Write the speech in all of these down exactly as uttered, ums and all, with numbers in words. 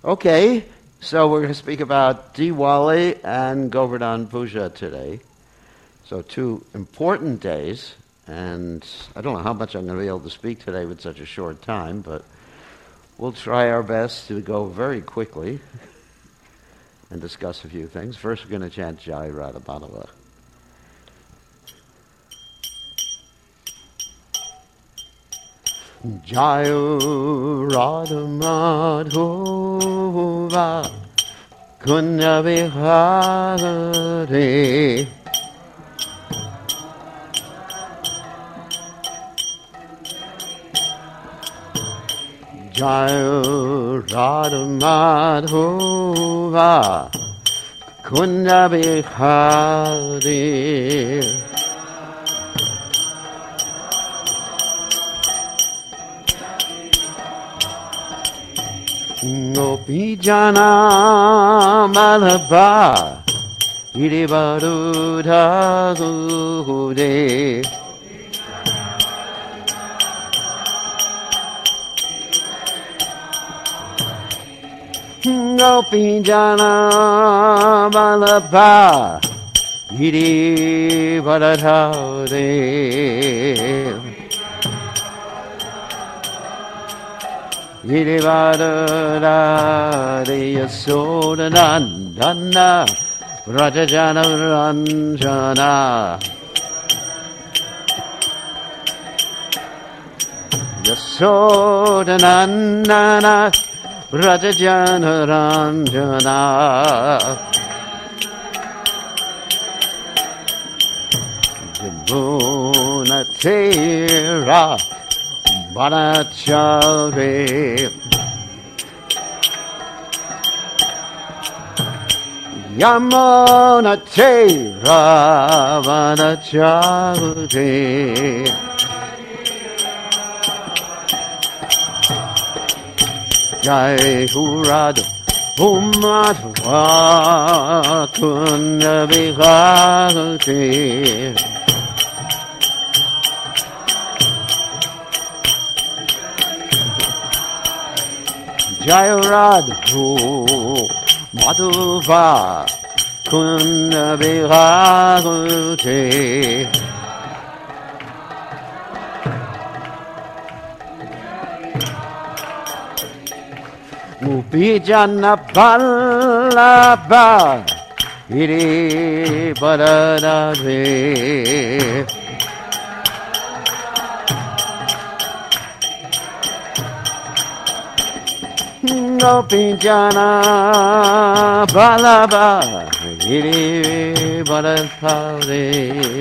Okay, so we're going to speak about Diwali and Govardhan Puja today. So two important days, and I don't know how much I'm going to be able to speak today with such a short time, but we'll try our best to go very quickly and discuss a few things. First, we're going to chant Jai Radha Madhava. Jai Radha Madhava Kunja Vihare Jai Radha Madhava Kunja Vihare Gopi Jana Malabha Irivaruda Gude Gopi Jana Malabha Irivaruda Gude Girivara Yasoda Nandana Rajajana Ranjana Yasoda Nandana Rajajana Ranjana Jamuna Tera Vanachare Yamuna Tera Vanachare Jai Hurad Umadwa Kunja Vihare Jai Radhu Madhuva Kunja Vihare Upijana Ballabha Iri Paradade Gopi Jana Ballabha Iri Paradade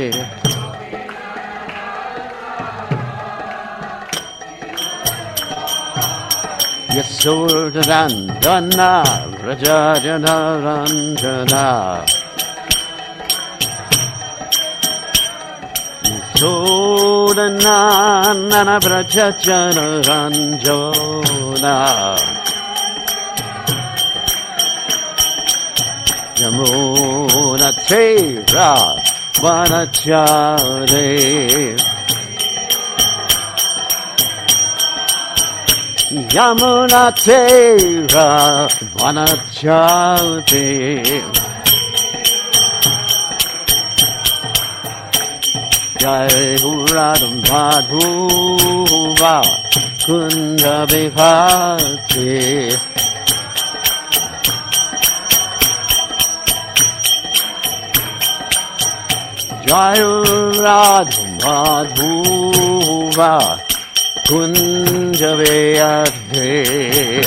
Yasodandana Rajajana Ranjana Yasodanana Rajajana Ranjana Yamuna Tera Vanachare Yamuna Tera Vanachare Jai Radha Madhava Kunja Vihare Jai Radha Madhava Kunja Vihare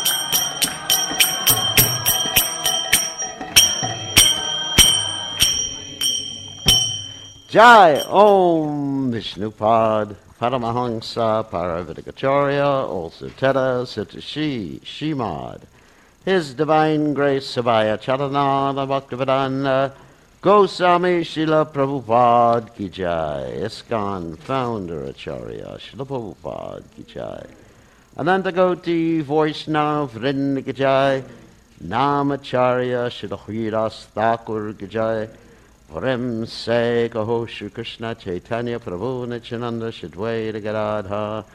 Jai Om Vishnupad Paramahansa Paravidikacharya Also Teta Sitashi Shimad His Divine Grace Savaya Charananda Bhaktivedanta Goswami Srila Prabhupada Ki Jai, ISKCON founder Acharya Srila Prabhupada Ki Jai, Anantagoti Vaishnav Vrinda Ki Jai, Namacharya Srila Hridas Thakur Ki Jai, Vrem Se Kaho Shri Krishna Chaitanya Prabhu Nityananda Shadwaita Gadadha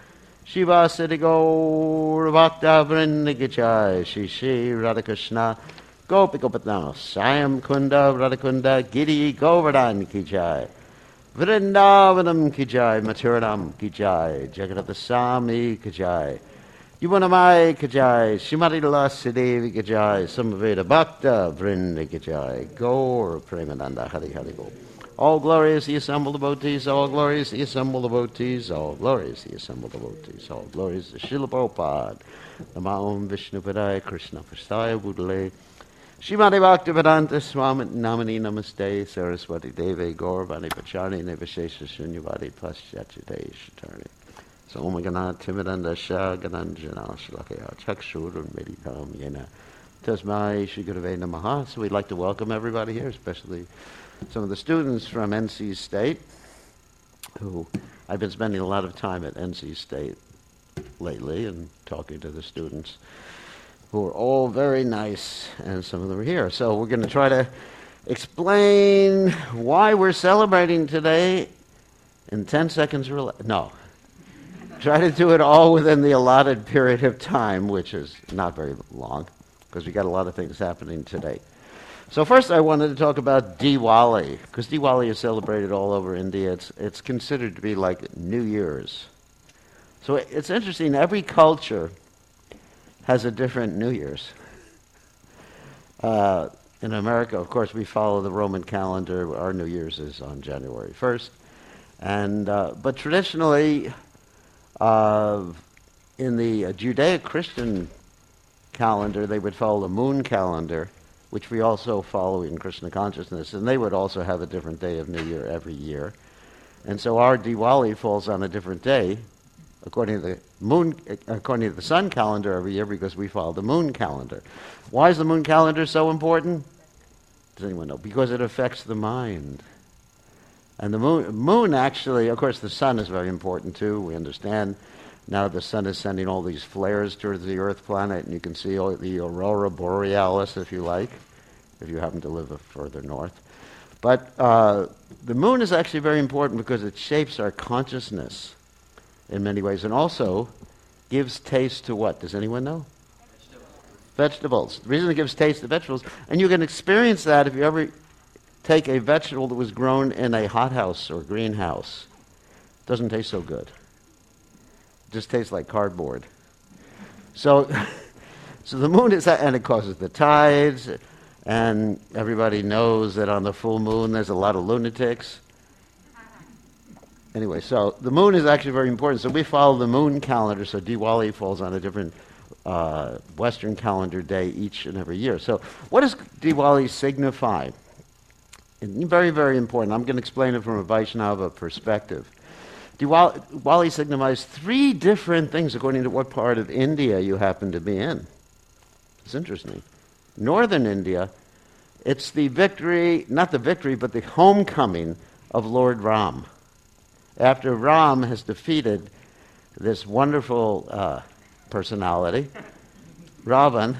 Shiva Siddhi Gaur Bhakta Vrinda Ki Jai, Shri Shri Radhakrishna Gopi Gopinath, Syam Kunda Radhakunda Giri Govardhan Ki Jai, Vrindavanam Ki Jai, Mathuranam Ki Jai, Jagannatha Swami Ki Jai, Yuvanamai Ki Jai, Shrimati Lasi Devi Ki Jai, Samaveda Bhakta Vrinda Ki Jai, Gaur Premananda Hari Hari Go. All glorious the assembled devotees, all glorious the assembled devotees, all glorious the assembled devotees, all glorious the Srila Prabhupada, Namo Vishnu Padaya Krishna Prasthaya Budale, Shrimati Bhaktivedanta Swami Namani Namaste, Saraswati Devi Gauravani Pachani Nevashesha Shunyavadi Paschachite Shatari. So Om Gana Timidanda Shah Gananjana Shlakaya Chakshur Meditam Yena Tasmai Shri Gurave Namaha. So we'd like to welcome everybody here, especially some of the students from N C State, who I've been spending a lot of time at N C State lately and talking to the students, who are all very nice, and some of them are here. So we're going to try to explain why we're celebrating today in ten seconds or less. No. Try to do it all within the allotted period of time, which is not very long, because we've got a lot of things happening today. So first I wanted to talk about Diwali, because Diwali is celebrated all over India. It's, it's considered to be like New Year's. So it's interesting, every culture has a different New Year's. Uh, in America, of course, we follow the Roman calendar. Our New Year's is on January first. And, uh, but traditionally, uh, in the uh, Judeo-Christian calendar, they would follow the moon calendar, which we also follow in Krishna consciousness, and they would also have a different day of New Year every year. And so our Diwali falls on a different day, according to the moon, according to the sun calendar every year, because we follow the moon calendar. Why is the moon calendar so important? Does anyone know? Because it affects the mind. And the moon, moon actually, of course, the sun is very important too. We understand now the sun is sending all these flares towards the Earth planet, and you can see all the aurora borealis, if you like, if you happen to live further north. But uh, the moon is actually very important because it shapes our consciousness in many ways, and also gives taste to what? Does anyone know? Vegetables. Vegetables. The reason it gives taste to vegetables, and you can experience that if you ever take a vegetable that was grown in a hothouse or greenhouse. It doesn't taste so good. It just tastes like cardboard. So, so the moon is that, and it causes the tides, and everybody knows that on the full moon there's a lot of lunatics. Anyway, so the moon is actually very important. So we follow the moon calendar, so Diwali falls on a different uh, Western calendar day each and every year. So what does Diwali signify? And very, very important. I'm going to explain it from a Vaishnava perspective. Diwali, Diwali signifies three different things according to what part of India you happen to be in. It's interesting. Northern India, it's the victory, not the victory, but the homecoming of Lord Ram. After Ram has defeated this wonderful uh, personality, Ravan,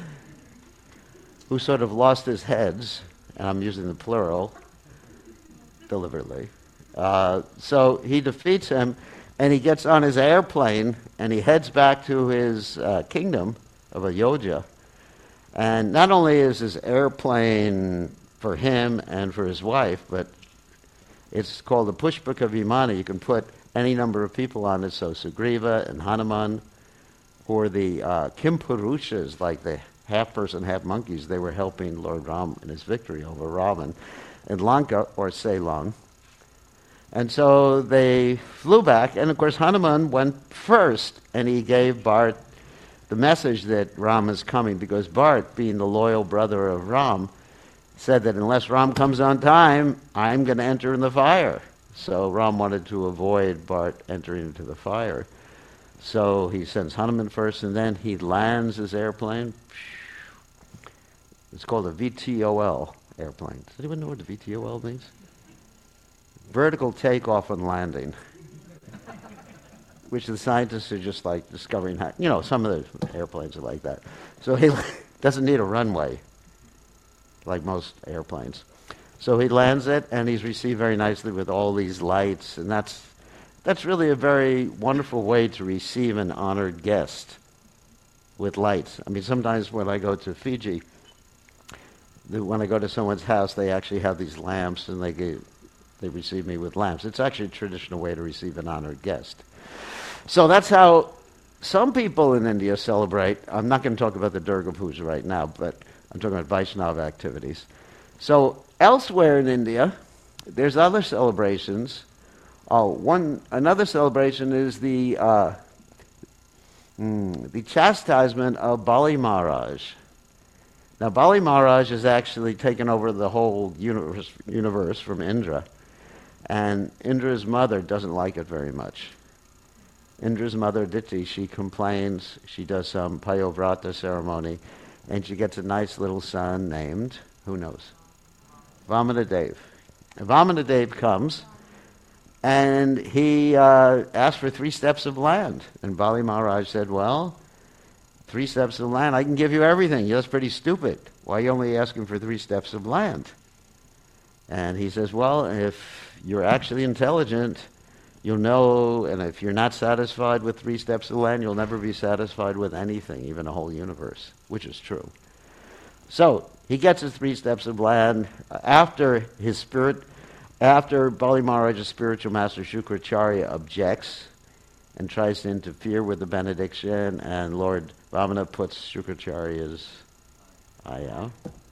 who sort of lost his heads, and I'm using the plural deliberately. Uh, so he defeats him, and he gets on his airplane, and he heads back to his uh, kingdom of Ayodhya. And not only is his airplane for him and for his wife, but it's called the Pushpaka Vimana. You can put any number of people on it, so Sugriva and Hanuman, who are the uh, Kimpurushas, like the half-person, half-monkeys. They were helping Lord Ram in his victory over Ravan in Lanka, or Ceylon. And so they flew back, and of course Hanuman went first, and he gave Bharat the message that Ram is coming, because Bharat, being the loyal brother of Ram, said that unless Ram comes on time, I'm going to enter in the fire. So Ram wanted to avoid Bharat entering into the fire. So he sends Hanuman first, and then he lands his airplane. It's called a V T O L airplane. Does anyone know what the V T O L means? Vertical takeoff and landing. Which the scientists are just like discovering how, you know, some of the airplanes are like that. So he doesn't need a runway, like most airplanes. So he lands it, and he's received very nicely with all these lights, and that's that's really a very wonderful way to receive an honored guest with lights. I mean, sometimes when I go to Fiji, the, when I go to someone's house, they actually have these lamps, and they give, they receive me with lamps. It's actually a traditional way to receive an honored guest. So that's how some people in India celebrate. I'm not going to talk about the Durga Puja right now, but I'm talking about Vaishnava activities. So elsewhere in India, there's other celebrations. Oh, one another celebration is the uh, mm, the chastisement of Bali Maharaj. Now, Bali Maharaj has actually taken over the whole universe, universe from Indra, and Indra's mother doesn't like it very much. Indra's mother, Diti, she complains. She does some Payovrata ceremony, and she gets a nice little son named, who knows? Vamanadev. And Vamanadev comes, and he uh, asked for three steps of land. And Bali Maharaj said, well, three steps of land, I can give you everything. That's pretty stupid. Why are you only asking for three steps of land? And he says, well, if you're actually intelligent, you'll know, and if you're not satisfied with three steps of land, you'll never be satisfied with anything, even a whole universe, which is true. So he gets his three steps of land after his spirit, after Bali Maharaj's spiritual master Shukracharya objects and tries to interfere with the benediction, and Lord Vamana puts Shukracharya's eye out.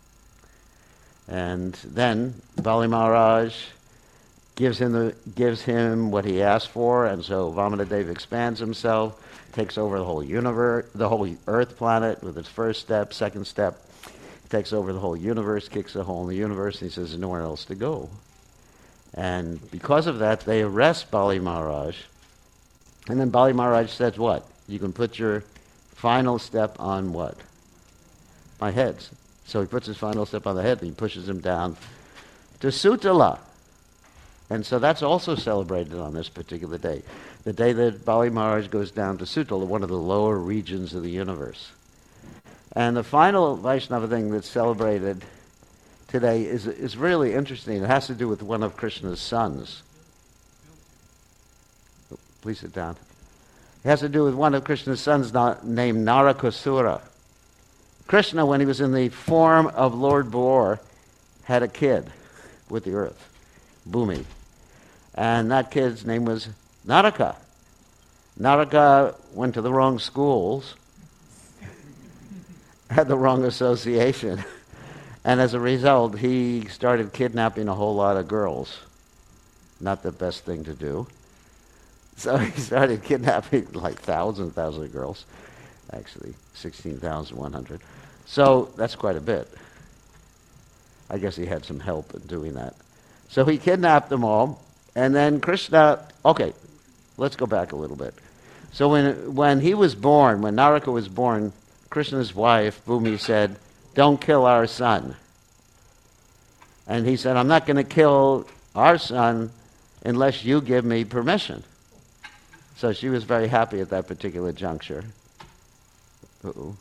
And then Bali Maharaj gives him the, gives him what he asked for, and so Vamanadev expands himself, takes over the whole universe, the whole Earth planet with his first step, second step, takes over the whole universe, kicks a hole in the universe, and he says there's nowhere else to go. And because of that, they arrest Bali Maharaj, and then Bali Maharaj says, what? You can put your final step on what? My head. So he puts his final step on the head, and he pushes him down to Sutala. And so that's also celebrated on this particular day, the day that Bali Maharaj goes down to Sutala, one of the lower regions of the universe. And the final Vaishnava thing that's celebrated today is, is really interesting. It has to do with one of Krishna's sons. Oh, please sit down. It has to do with one of Krishna's sons not, named Narakasura. Krishna, when he was in the form of Lord Boar, had a kid with the earth, Bhumi. And that kid's name was Naraka. Naraka went to the wrong schools, had the wrong association, and as a result, he started kidnapping a whole lot of girls. Not the best thing to do. So he started kidnapping like thousands, thousands of girls. Actually, sixteen thousand one hundred. So that's quite a bit. I guess he had some help in doing that. So he kidnapped them all, and then Krishna, okay, let's go back a little bit. So when when he was born, when Naraka was born, Krishna's wife, Bhumi, said, don't kill our son. And he said, I'm not going to kill our son unless you give me permission. So she was very happy at that particular juncture. Uh-oh.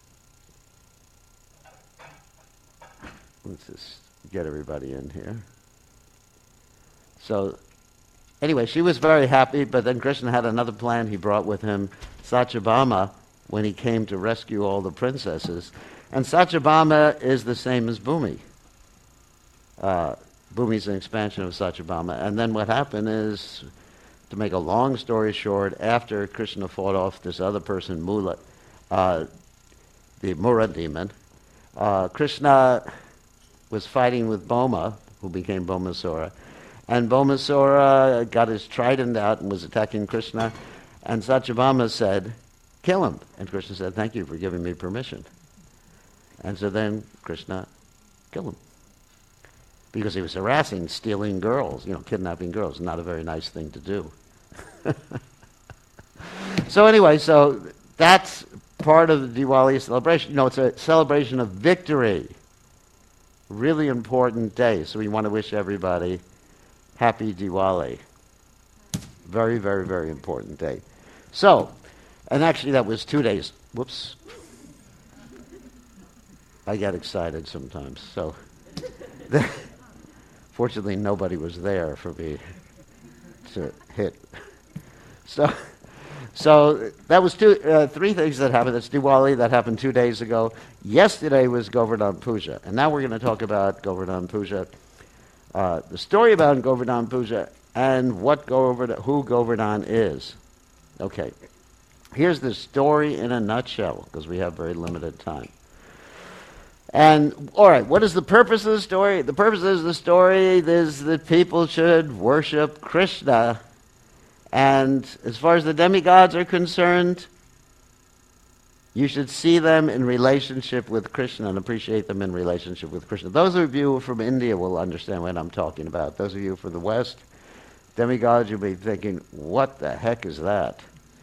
Let's just get everybody in here. So, anyway, she was very happy, but then Krishna had another plan. He brought with him Satyabhama when he came to rescue all the princesses. And Satyabhama is the same as Bhumi. Uh, Bhumi is an expansion of Satyabhama. And then what happened is, to make a long story short, after Krishna fought off this other person, Mula, uh, the Mura demon, uh, Krishna was fighting with Boma, who became Bhaumasura. And Bhaumasura got his trident out and was attacking Krishna. And Satyabhama said, kill him. And Krishna said, thank you for giving me permission. And so then Krishna killed him. Because he was harassing, stealing girls, you know, kidnapping girls. Not a very nice thing to do. So anyway, so that's part of the Diwali celebration. You know, it's a celebration of victory. Really important day. So we want to wish everybody happy Diwali. Very, very, very important day. So, and actually that was two days. Whoops. I get excited sometimes. So, fortunately nobody was there for me to hit. So, so that was two, uh, three things that happened. That's Diwali. That happened two days ago. Yesterday was Govardhan Puja, and now we're going to talk about Govardhan Puja, uh, the story about Govardhan Puja, and what Govardhan, who Govardhan is. Okay, here's the story in a nutshell, because we have very limited time. And, all right, what is the purpose of the story? The purpose of the story is that people should worship Krishna. And as far as the demigods are concerned, you should see them in relationship with Krishna and appreciate them in relationship with Krishna. Those of you from India will understand what I'm talking about. Those of you from the West, demigods, you'll be thinking, what the heck is that?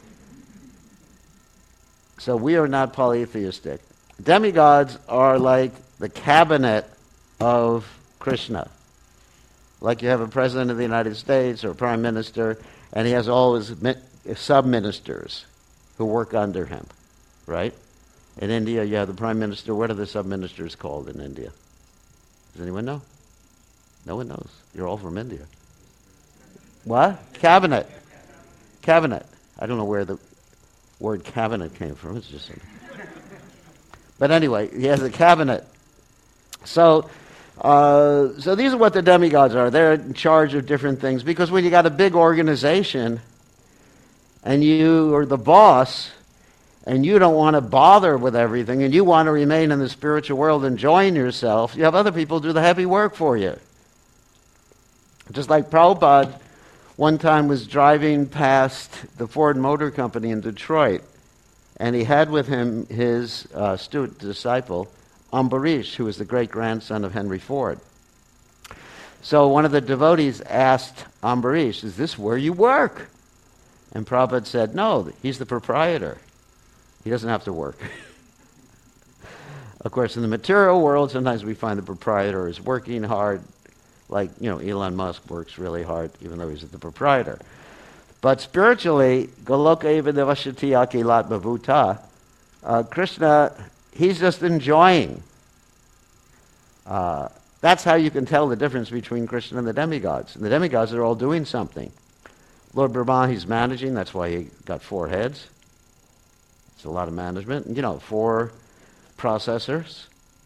So we are not polytheistic. Demigods are like the cabinet of Krishna. Like you have a president of the United States or a prime minister, and he has all his sub-ministers who work under him, right? In India, you have the prime minister. What are the sub-ministers called in India? Does anyone know? No one knows. You're all from India. What? Cabinet. Cabinet. I don't know where the word cabinet came from. It's just... But anyway, he has a cabinet. So, uh, so these are what the demigods are. They're in charge of different things. Because when you got a big organization, and you are the boss, and you don't want to bother with everything, and you want to remain in the spiritual world enjoying yourself, you have other people do the heavy work for you. Just like Prabhupada one time was driving past the Ford Motor Company in Detroit, and he had with him his uh, student disciple, Ambarish, who was the great-grandson of Henry Ford. So one of the devotees asked Ambarish, is this where you work? And Prabhupada said, no, he's the proprietor. He doesn't have to work. Of course, in the material world, sometimes we find the proprietor is working hard, like, you know, Elon Musk works really hard, even though he's the proprietor. But spiritually, Goloka eva devashati akilat bhavuta, uh, Krishna, he's just enjoying. Uh, that's how you can tell the difference between Krishna and the demigods. And the demigods are all doing something. Lord Brahma, he's managing. That's why he got four heads. It's a lot of management. And, you know, four processors.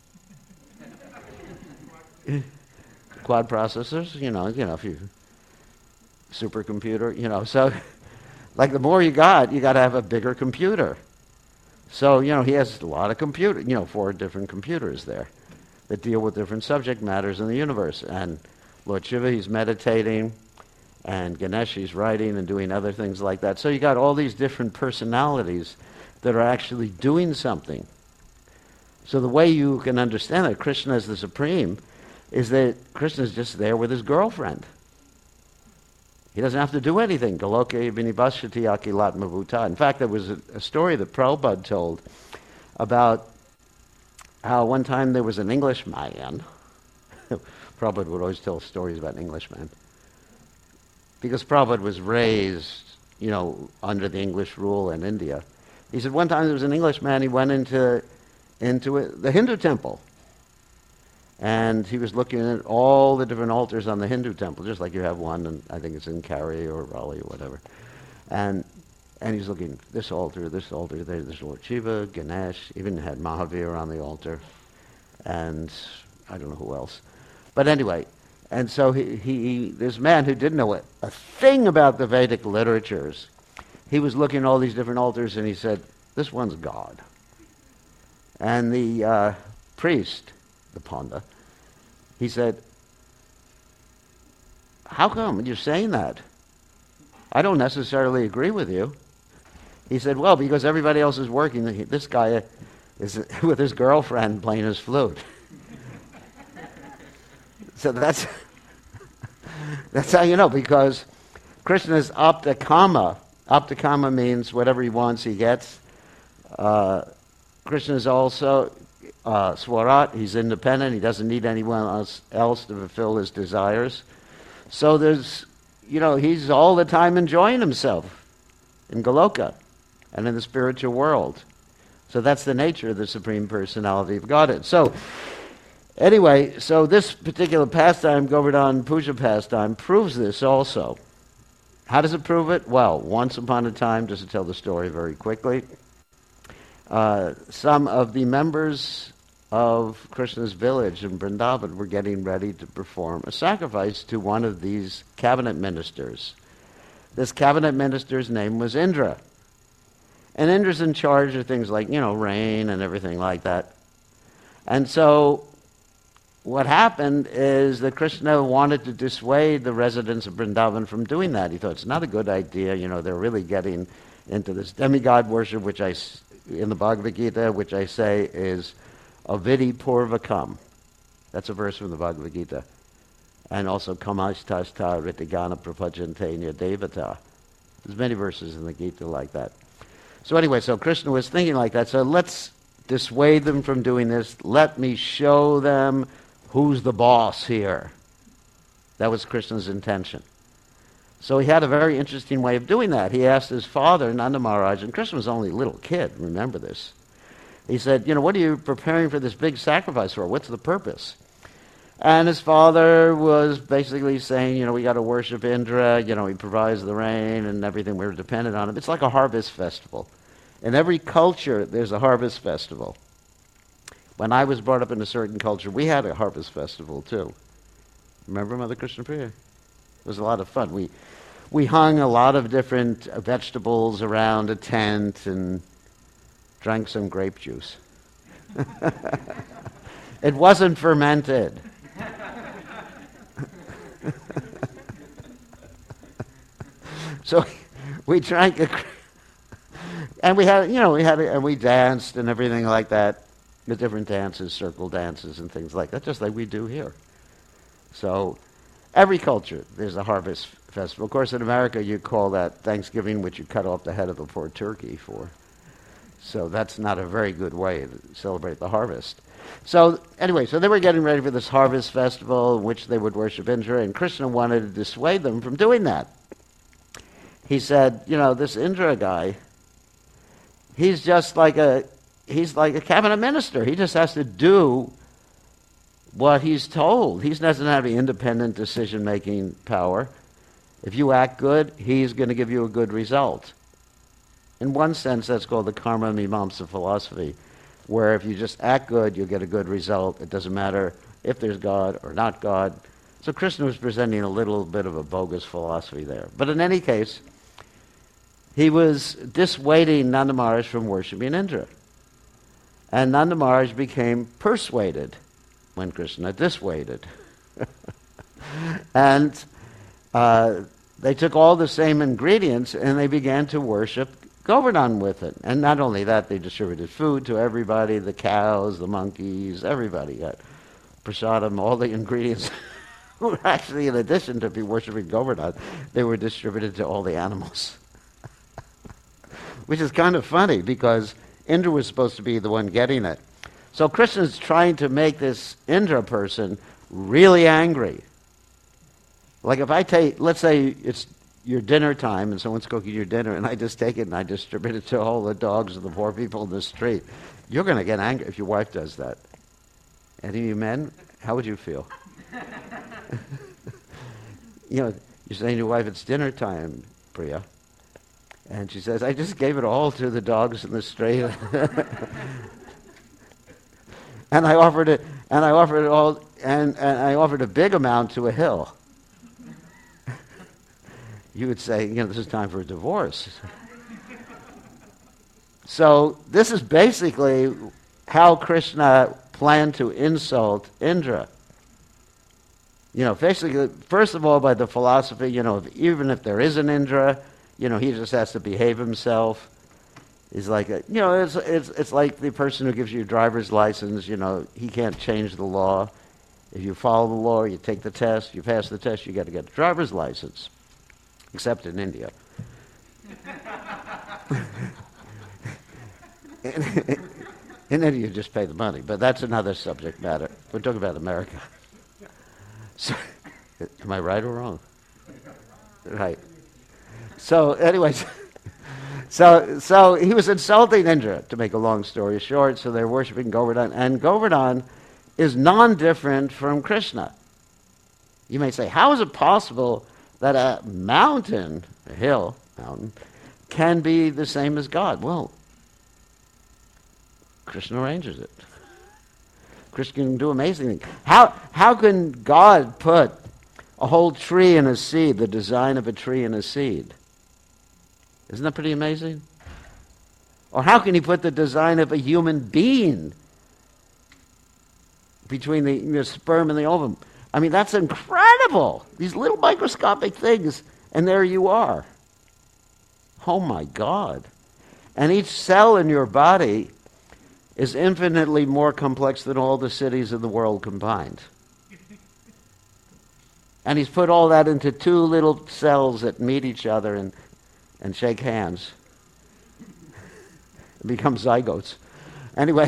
Quad processors, you know, you know, if you... supercomputer, you know, so like the more you got, you got to have a bigger computer. So, you know, he has a lot of computer, you know, four different computers there that deal with different subject matters in the universe. And Lord Shiva, he's meditating, and Ganesh, he's writing and doing other things like that. So you got all these different personalities that are actually doing something. So the way you can understand that Krishna is the supreme is that Krishna is just there with his girlfriend. He doesn't have to do anything. Goloke vinibhashati akilat mavuta. In fact, there was a, a story that Prabhupada told about how one time there was an Englishman. Prabhupada would always tell stories about Englishmen. Because Prabhupada was raised, you know, under the English rule in India. He said one time there was an Englishman, he went into, into a, the Hindu temple. And he was looking at all the different altars on the Hindu temple, just like you have one, and I think it's in Cary or Raleigh or whatever. And and he's looking, this altar, this altar, there, there's Lord Shiva, Ganesh, even had Mahavir on the altar, and I don't know who else. But anyway, and so he, he this man who didn't know a, a thing about the Vedic literatures, he was looking at all these different altars, and he said, this one's God. And the uh, priest, the Panda, he said, how come you're saying that? I don't necessarily agree with you. He said, well, because everybody else is working. This guy is with his girlfriend playing his flute. So that's that's how you know, because Krishna is aptakama. Aptakama means whatever he wants, he gets. Uh, Krishna is also uh, swarat. He's independent. He doesn't need anyone else, else to fulfill his desires. So there's, you know, he's all the time enjoying himself in Goloka and in the spiritual world. So that's the nature of the Supreme Personality of Godhead. So anyway, so this particular pastime, Govardhan Puja pastime, proves this also. How does it prove it? Well, once upon a time, just to tell the story very quickly, uh, some of the members of Krishna's village in Vrindavan were getting ready to perform a sacrifice to one of these cabinet ministers. This cabinet minister's name was Indra. And Indra's in charge of things like, you know, rain and everything like that. And so what happened is that Krishna wanted to dissuade the residents of Vrindavan from doing that. He thought it's not a good idea. You know, they're really getting into this demigod worship, which I, in the Bhagavad Gita, which I say is avidi purvakam. That's a verse from the Bhagavad Gita. And also kamastasta ritigana prapajantenya devata. There's many verses in the Gita like that. So anyway, so Krishna was thinking like that. So let's dissuade them from doing this. Let me show them who's the boss here. That was Krishna's intention. So he had a very interesting way of doing that. He asked his father, Nanda Maharaj, and Krishna was only a little kid, remember this. He said, you know, what are you preparing for this big sacrifice for? What's the purpose? And his father was basically saying, you know, we got to worship Indra. You know, he provides the rain and everything. We're dependent on him. It's like a harvest festival. In every culture, there's a harvest festival. When I was brought up in a certain culture, we had a harvest festival too. Remember Mother Krishna Priya? It was a lot of fun. We we hung a lot of different uh, vegetables around a tent and drank some grape juice. It wasn't fermented. So we drank a, and we had, you know, we had, a, and we danced and everything like that. The different dances, circle dances and things like that, just like we do here. So every culture, there's a harvest festival. Of course, in America, you call that Thanksgiving, which you cut off the head of a poor turkey for. So that's not a very good way to celebrate the harvest. So anyway, so they were getting ready for this harvest festival in which they would worship Indra, and Krishna wanted to dissuade them from doing that. He said, you know, this Indra guy, he's just like a, he's like a cabinet minister. He just has to do what he's told. He doesn't have any independent decision-making power. If you act good, he's going to give you a good result. In one sense, that's called the karma mimamsa philosophy, where if you just act good, you'll get a good result. It doesn't matter if there's God or not God. So Krishna was presenting a little bit of a bogus philosophy there. But in any case, he was dissuading Nanda Maharaj from worshiping Indra. And Nanda Maharaj became persuaded when Krishna dissuaded. And uh, they took all the same ingredients and they began to worship Govardhan with it. And not only that, they distributed food to everybody, the cows, the monkeys, everybody got prasadam, all the ingredients. Were actually, in addition to be worshiping Govardhan, they were distributed to all the animals. Which is kind of funny because Indra was supposed to be the one getting it. So Krishna's trying to make this Indra person really angry. Like if I take, let's say it's your dinner time and someone's cooking your dinner and I just take it and I distribute it to all the dogs and the poor people in the street, you're going to get angry if your wife does that. Any of you men, how would you feel? You know, you're saying to your wife, it's dinner time, Priya. And she says, I just gave it all to the dogs in the street. and I offered it, and I offered it all, and, and I offered a big amount to a hill. You would say, you know, this is time for a divorce. So this is basically how Krishna planned to insult Indra. You know, basically, first of all, by the philosophy, you know, if, even if there is an Indra, you know, he just has to behave himself. He's like, a, you know, it's, it's, it's like the person who gives you a driver's license, you know, he can't change the law. If you follow the law, you take the test, you pass the test, you got to get a driver's license. Except in India. in, in India, you just pay the money, but that's another subject matter. We're talking about America. So, am I right or wrong? Right. So, anyways, so so he was insulting Indra, to make a long story short, so they're worshiping Govardhan, and Govardhan is non-different from Krishna. You may say, how is it possible that a mountain, a hill, mountain, can be the same as God. Well, Krishna arranges it. Krishna can do amazing things. How, how can God put a whole tree in a seed, the design of a tree in a seed? Isn't that pretty amazing? Or how can he put the design of a human being between the, the sperm and the ovum? I mean, that's incredible. These little microscopic things, and there you are. Oh my God. And each cell in your body is infinitely more complex than all the cities of the world combined. And he's put all that into two little cells that meet each other and, and shake hands. Become zygotes. Anyway,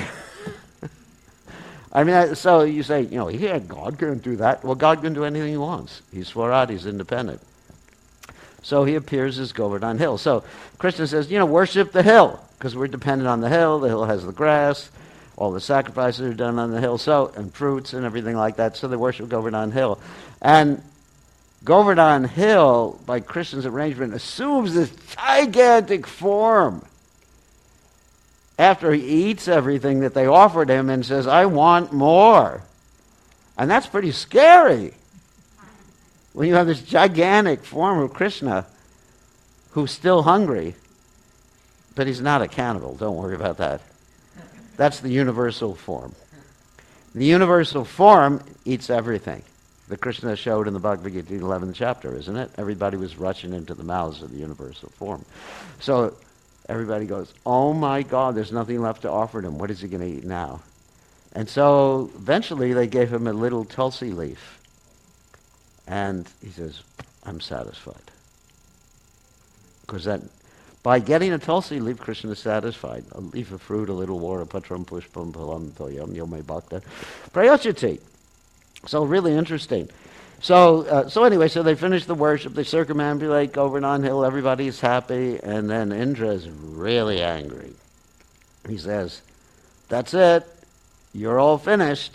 I mean, so you say, you know, yeah, God can't do that. Well, God can do anything he wants. He's Swarat, he's independent. So he appears as Govardhan Hill. So Krishna says, you know, worship the hill, because we're dependent on the hill. The hill has the grass. All the sacrifices are done on the hill, so, and fruits and everything like that. So they worship Govardhan Hill. And Govardhan Hill, by Krishna's arrangement, assumes this gigantic form after he eats everything that they offered him and says, I want more. And that's pretty scary when you have this gigantic form of Krishna who's still hungry, but he's not a cannibal. Don't worry about that. That's the universal form. The universal form eats everything. The Krishna showed in the Bhagavad Gita eleventh chapter, isn't it? Everybody was rushing into the mouths of the universal form. So everybody goes, oh my God, there's nothing left to offer him. What is he going to eat now? And so eventually they gave him a little tulsi leaf. And he says, I'm satisfied. Because that, by getting a tulsi leaf, Krishna is satisfied. A leaf of fruit, a little water, patram pushpam palam toyam yome bhakta prayachati. So really interesting. So uh, so anyway, so they finish the worship, they circumambulate Govardhan Hill, everybody's happy, and then Indra is really angry. He says, that's it, you're all finished.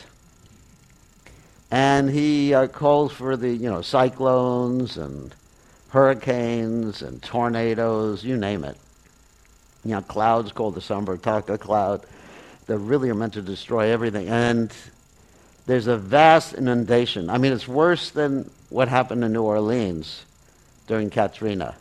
And he uh, calls for the, you know, cyclones and hurricanes and tornadoes, you name it. You know, clouds called the Samvartaka cloud that really are meant to destroy everything. And there's a vast inundation. I mean, it's worse than what happened in New Orleans during Katrina.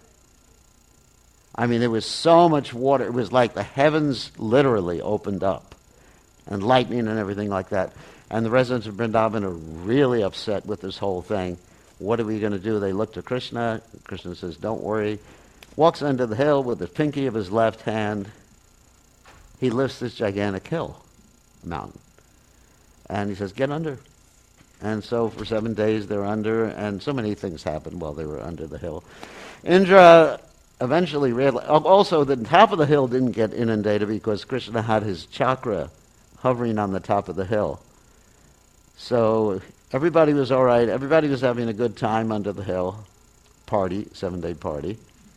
I mean, there was so much water. It was like the heavens literally opened up, and lightning and everything like that. And the residents of Vrindavan are really upset with this whole thing. What are we going to do? They look to Krishna. Krishna says, don't worry. Walks under the hill with the pinky of his left hand. He lifts this gigantic hill, mountain. And he says, get under. And so for seven days they're under, and so many things happened while they were under the hill. Indra eventually realized, also the top of the hill didn't get inundated because Krishna had his chakra hovering on the top of the hill. So everybody was all right. Everybody was having a good time under the hill. Party, seven-day party.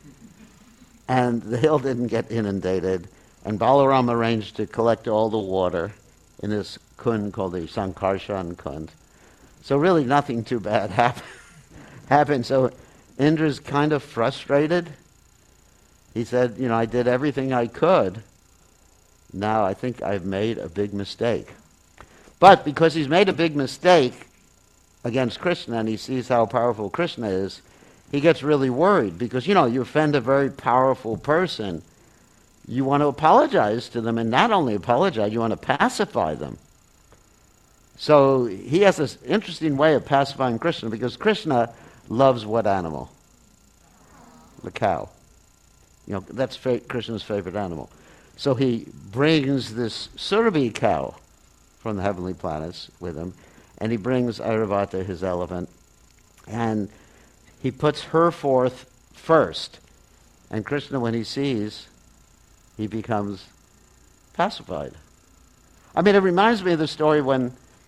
And the hill didn't get inundated. And Balaram arranged to collect all the water in this kund called the Sankarshan Kund. So really nothing too bad happened. happened. So Indra's kind of frustrated. He said, you know, I did everything I could. Now I think I've made a big mistake. But because he's made a big mistake against Krishna and he sees how powerful Krishna is, he gets really worried because, you know, you offend a very powerful person, you want to apologize to them, and not only apologize, you want to pacify them. So he has this interesting way of pacifying Krishna because Krishna loves what animal? The cow. You know, that's fa- Krishna's favorite animal. So he brings this Surabhi cow from the heavenly planets with him, and he brings Airavata, his elephant, and he puts her forth first. And Krishna, when he sees, he becomes pacified. I mean, it reminds me of the story when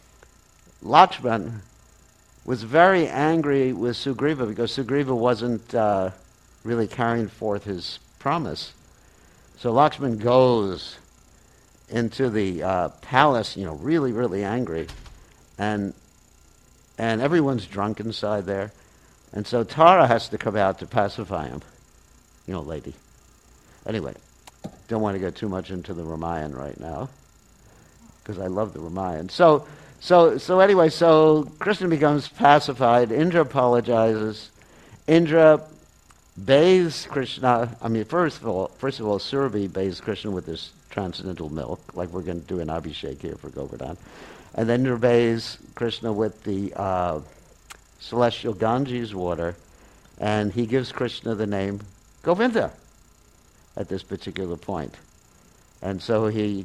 Lakshman was very angry with Sugriva because Sugriva wasn't uh, really carrying forth his promise. So Lakshman goes into the uh, palace, you know, really, really angry, and and everyone's drunk inside there. And so Tara has to come out to pacify him. You know, lady. Anyway, don't want to get too much into the Ramayana right now, because I love the Ramayana. So, so, so anyway, so Krishna becomes pacified. Indra apologizes. Indra bathes Krishna. I mean, first of all, first of all, Surabhi bathes Krishna with this transcendental milk, like we're going to do an Abhishek here for Govardhan. And then Indra bathes Krishna with the uh, celestial Ganges water, and he gives Krishna the name Govinda at this particular point. And so he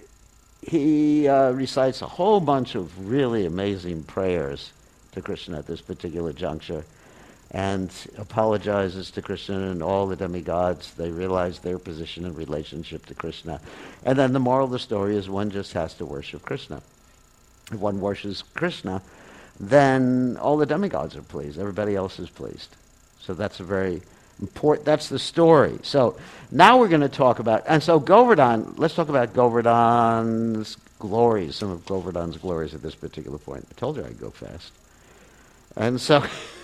he uh, recites a whole bunch of really amazing prayers to Krishna at this particular juncture, and apologizes to Krishna and all the demigods. They realize their position in relationship to Krishna. And then the moral of the story is one just has to worship Krishna. If one worships Krishna, then all the demigods are pleased. Everybody else is pleased. So that's a very important, that's the story. So now we're going to talk about, and so Govardhan, let's talk about Govardhan's glories, some of Govardhan's glories at this particular point. I told you I'd go fast. And so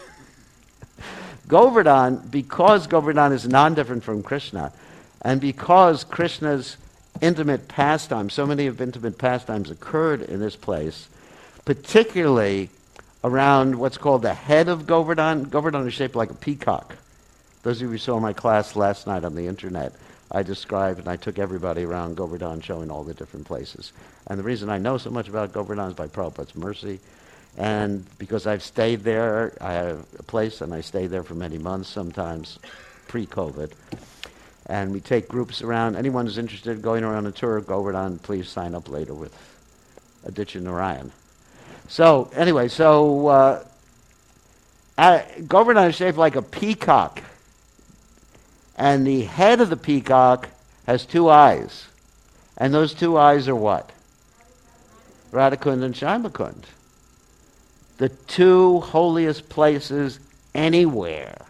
Govardhan, because Govardhan is non-different from Krishna, and because Krishna's intimate pastimes, so many of intimate pastimes occurred in this place, particularly around what's called the head of Govardhan. Govardhan is shaped like a peacock. Those of you who saw my class last night on the internet, I described and I took everybody around Govardhan showing all the different places. And the reason I know so much about Govardhan is by Prabhupada's mercy. And because I've stayed there, I have a place and I stayed there for many months, sometimes pre-COVID. And we take groups around. Anyone who's interested in going around a tour of Govardhan, please sign up later with Aditya Narayan. So anyway, so uh, uh, Govardhan is shaped like a peacock. And the head of the peacock has two eyes. And those two eyes are what? Radhakund and Shyamakund. The two holiest places anywhere.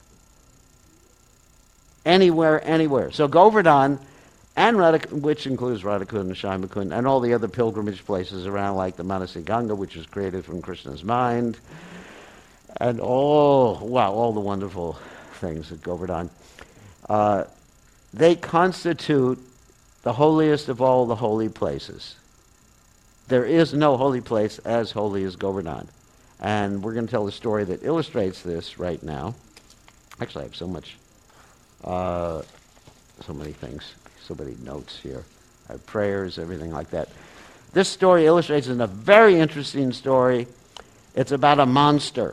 Anywhere, anywhere. So Govardhan, and Radhakund, which includes Radhakund and Shyamakund, and all the other pilgrimage places around, like the Manasi Ganga, which was created from Krishna's mind, and all, wow, all the wonderful things at Govardhan. Uh, they constitute the holiest of all the holy places. There is no holy place as holy as Govardhan. And we're going to tell the story that illustrates this right now. Actually, I have so much, uh, so many things, so many notes here. I have prayers, everything like that. This story illustrates in a very interesting story. It's about a monster.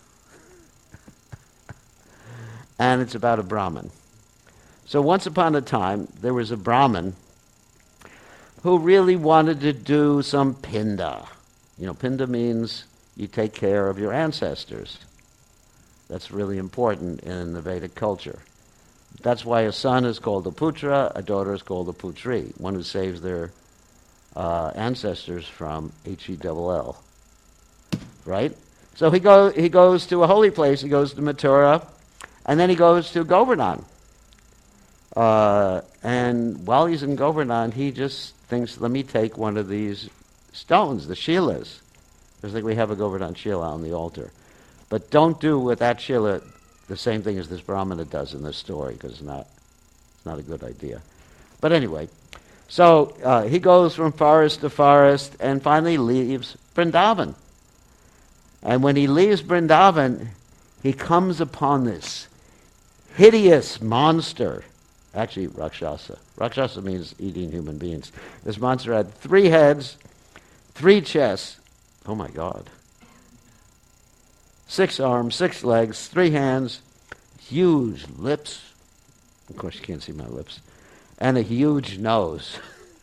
And it's about a Brahmin. So once upon a time, there was a Brahmin who really wanted to do some pinda. You know, pinda means you take care of your ancestors. That's really important in the Vedic culture. That's why a son is called a putra, a daughter is called a putri, one who saves their uh, ancestors from H E L L. Right? So he, go, he goes to a holy place, he goes to Mathura, and then he goes to Govardhan. Uh, and while he's in Govardhan, he just thinks, let me take one of these stones, the shilas. Just like we have a Govardhan Shila on the altar. But don't do with that Shila the same thing as this Brahmana does in this story, because it's not, it's not a good idea. But anyway, so uh, he goes from forest to forest and finally leaves Vrindavan. And when he leaves Vrindavan, he comes upon this hideous monster. Actually, Rakshasa. Rakshasa means eating human beings. This monster had three heads, three chests. Oh my God. Six arms, six legs, three hands, huge lips. Of course, you can't see my lips. And a huge nose.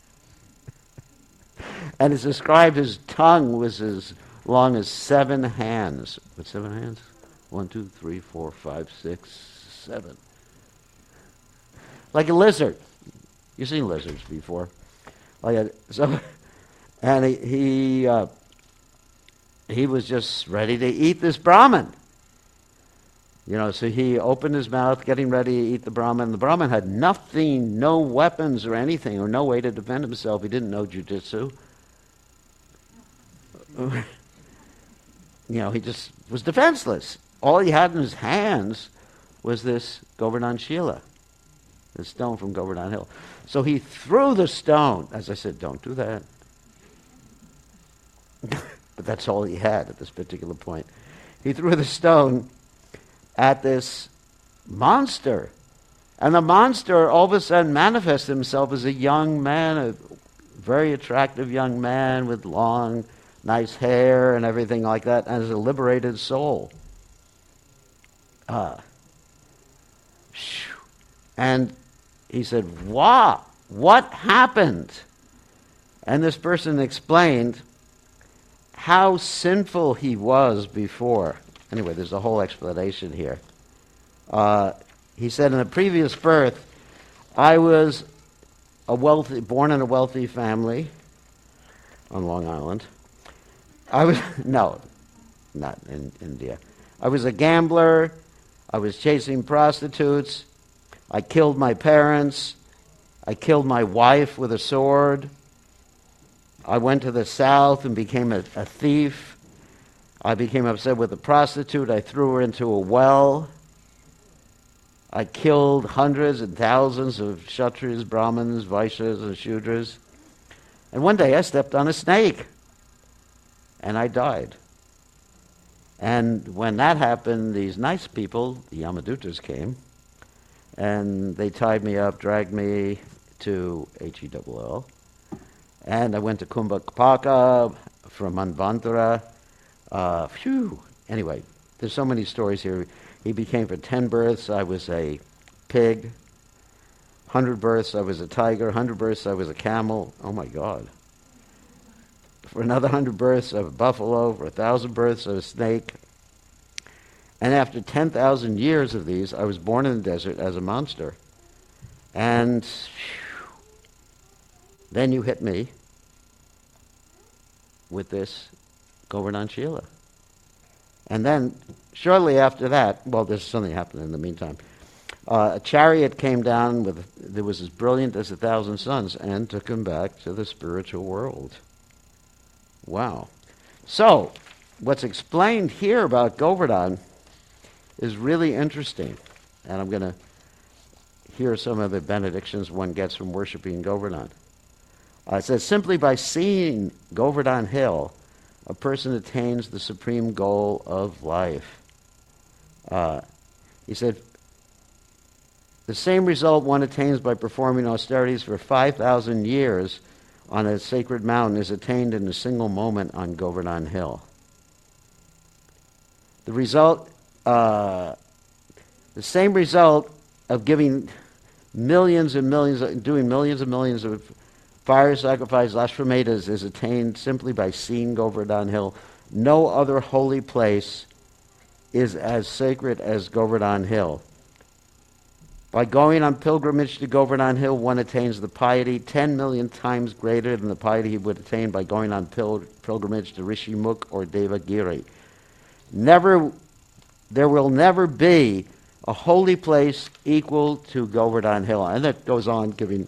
And it's described his tongue was as long as seven hands. What, seven hands? One, two, three, four, five, six, seven. Like a lizard. You've seen lizards before. Like a, so, and he he, uh, he was just ready to eat this Brahmin. You know, so he opened his mouth, getting ready to eat the Brahmin. The Brahmin had nothing, no weapons or anything, or no way to defend himself. He didn't know jujitsu. You know, he just was defenseless. all he had in his hands was this Govardhan Shila, the stone from Govardhan Hill. So he threw the stone. As I said, don't do that. But that's all he had at this particular point. He threw the stone at this monster. And the monster all of a sudden manifested himself as a young man, a very attractive young man with long, nice hair and everything like that, and as a liberated soul. Uh, and he said, wow, what happened? And this person explained how sinful he was before. Anyway, there's a whole explanation here. Uh, he said, in a previous birth, I was a wealthy, born in a wealthy family on Long Island. I was, no, not in India. I was a gambler. I was chasing prostitutes. I killed my parents. I killed my wife with a sword. I went to the south and became a, a thief. I became upset with a prostitute. I threw her into a well. I killed hundreds and thousands of Kshatriyas, Brahmins, Vaishyas, and Shudras. And one day I stepped on a snake, and I died. And when that happened, these nice people, the Yamadutas, came, and they tied me up, dragged me to H E L L. And I went to Kumbhakapaka from Manvantara. Uh, phew. Anyway, there's so many stories here. He became for ten births, I was a pig. one hundred births, I was a tiger. one hundred births, I was a camel. Oh my God. For another one hundred births, I was a buffalo. For one thousand births, I was a snake. And after ten thousand years of these, I was born in the desert as a monster. And phew, then you hit me with this Govardhan Shila. And then, shortly after that, well, there's something happened in the meantime. Uh, a chariot came down with, that was as brilliant as a thousand suns and took him back to the spiritual world. Wow. So, what's explained here about Govardhan is really interesting. And I'm going to hear some of the benedictions one gets from worshiping Govardhan. Uh, it says, simply by seeing Govardhan Hill, a person attains the supreme goal of life. Uh, he said, the same result one attains by performing austerities for five thousand years on a sacred mountain is attained in a single moment on Govardhan Hill. The result, uh, the same result of giving millions and millions, doing millions and millions of fire sacrifice, Ashvamedas, is attained simply by seeing Govardhan Hill. No other holy place is as sacred as Govardhan Hill. By going on pilgrimage to Govardhan Hill, one attains the piety ten million times greater than the piety he would attain by going on pil- pilgrimage to Rishimukh or Devagiri. Never, there will never be a holy place equal to Govardhan Hill. And that goes on giving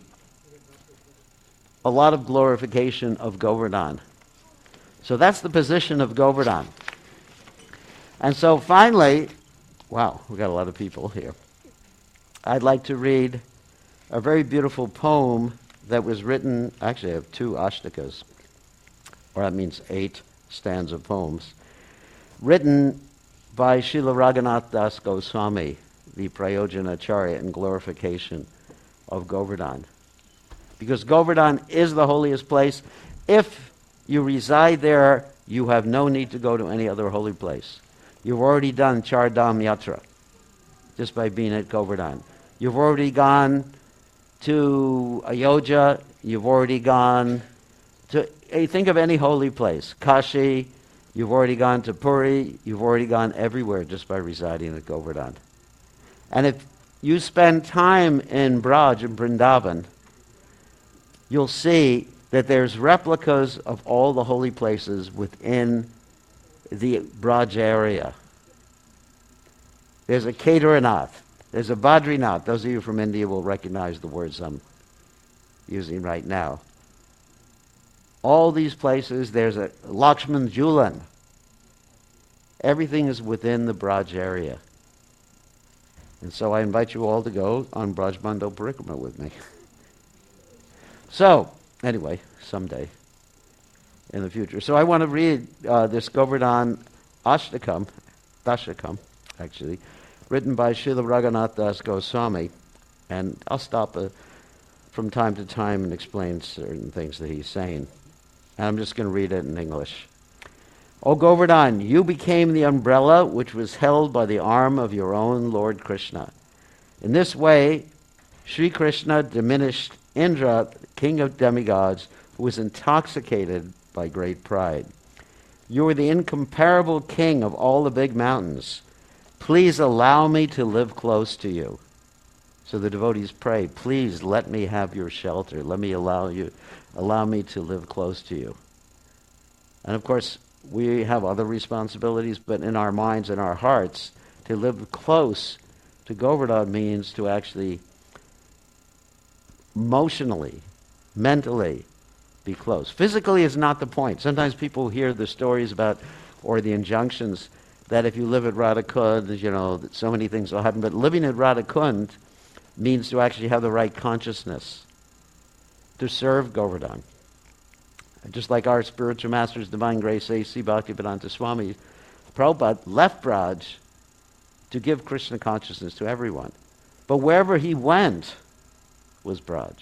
a lot of glorification of Govardhan. So that's the position of Govardhan. And so finally, wow, we've got a lot of people here. I'd like to read a very beautiful poem that was written, actually I have two ashtakas, or that means eight stanza poems, written by Srila Raghunath Das Goswami, the Prayojana Acharya in glorification of Govardhan. Because Govardhan is the holiest place. If you reside there, you have no need to go to any other holy place. You've already done Char Dham Yatra just by being at Govardhan. You've already gone to Ayodhya. You've already gone to, hey, think of any holy place. Kashi. You've already gone to Puri. You've already gone everywhere just by residing at Govardhan. And if you spend time in Braj and Vrindavan, you'll see that there's replicas of all the holy places within the Braj area. There's a Kedarnath. There's a Badrinath. Those of you from India will recognize the words I'm using right now. All these places, there's a Lakshman Julan. Everything is within the Braj area. And so I invite you all to go on Braj Bando Parikrama with me. So, anyway, someday in the future. So I want to read uh, this Govardhan Ashtakam, Dashakam, actually, written by Srila Raghunath Das Goswami. And I'll stop uh, from time to time and explain certain things that he's saying. And I'm just going to read it in English. O Govardhan, you became the umbrella which was held by the arm of your own Lord Krishna. In this way, Sri Krishna diminished Indra, king of demigods, who was intoxicated by great pride. You are the incomparable king of all the big mountains. Please allow me to live close to you. So the devotees pray, please let me have your shelter. Let me allow you, allow me to live close to you. And of course, we have other responsibilities, but in our minds and our hearts, to live close to Govardhan means to actually emotionally, mentally be close. Physically is not the point. Sometimes people hear the stories about, or the injunctions, that if you live at Radhakund, you know, that so many things will happen. But living at Radhakund means to actually have the right consciousness to serve Govardhan. Just like our spiritual masters, Divine Grace A C Bhaktivedanta Swami, Prabhupada left Braj to give Krishna consciousness to everyone. But wherever he went was Braj.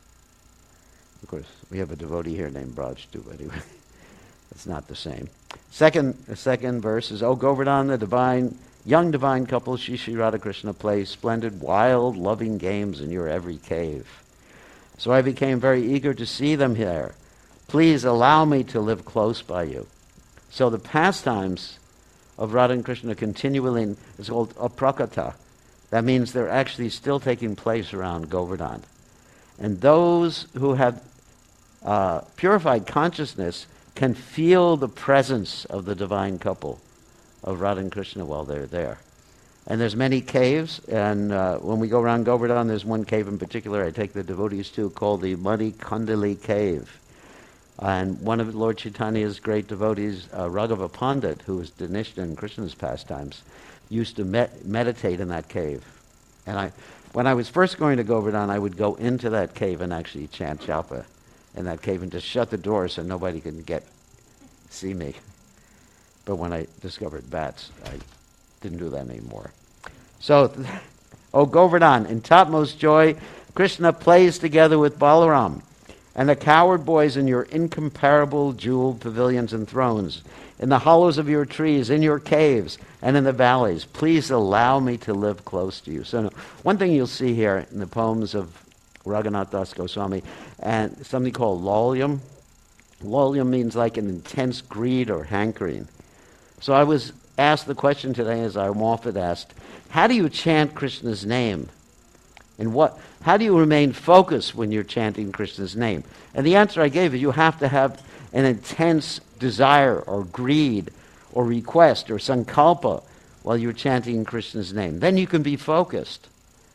Of course, we have a devotee here named Braj too, but anyway, it's not the same. Second, the second verse is, O Govardhan, the divine, young divine couple, Shri Shri Radhakrishna play splendid, wild, loving games in your every cave. So I became very eager to see them here. Please allow me to live close by you. So the pastimes of Radha and Krishna continually is called aprakata. That means they're actually still taking place around Govardhan. And those who have uh, purified consciousness can feel the presence of the divine couple of Radha and Krishna while they're there. And there's many caves, and uh, when we go around Govardhan, there's one cave in particular I take the devotees to called the Mani Kundali Cave. And one of Lord Chaitanya's great devotees, uh, Raghava Pandit, who was Dinishta in Krishna's pastimes, used to med- meditate in that cave. And I, when I was first going to Govardhan, I would go into that cave and actually chant japa in that cave and just shut the door so nobody could get see me. But when I discovered bats, I didn't do that anymore. So, O Govardhan, in topmost joy, Krishna plays together with Balaram and the coward boys in your incomparable jeweled pavilions and thrones, in the hollows of your trees, in your caves, and in the valleys. Please allow me to live close to you. So one thing you'll see here in the poems of Raghunath Das Goswami, and something called lolyam. Lolyam means like an intense greed or hankering. So I was asked the question today, as I'm often asked, how do you chant Krishna's name? And what? How do you remain focused when you're chanting Krishna's name? And the answer I gave is you have to have an intense desire or greed or request or sankalpa while you're chanting Krishna's name. Then you can be focused.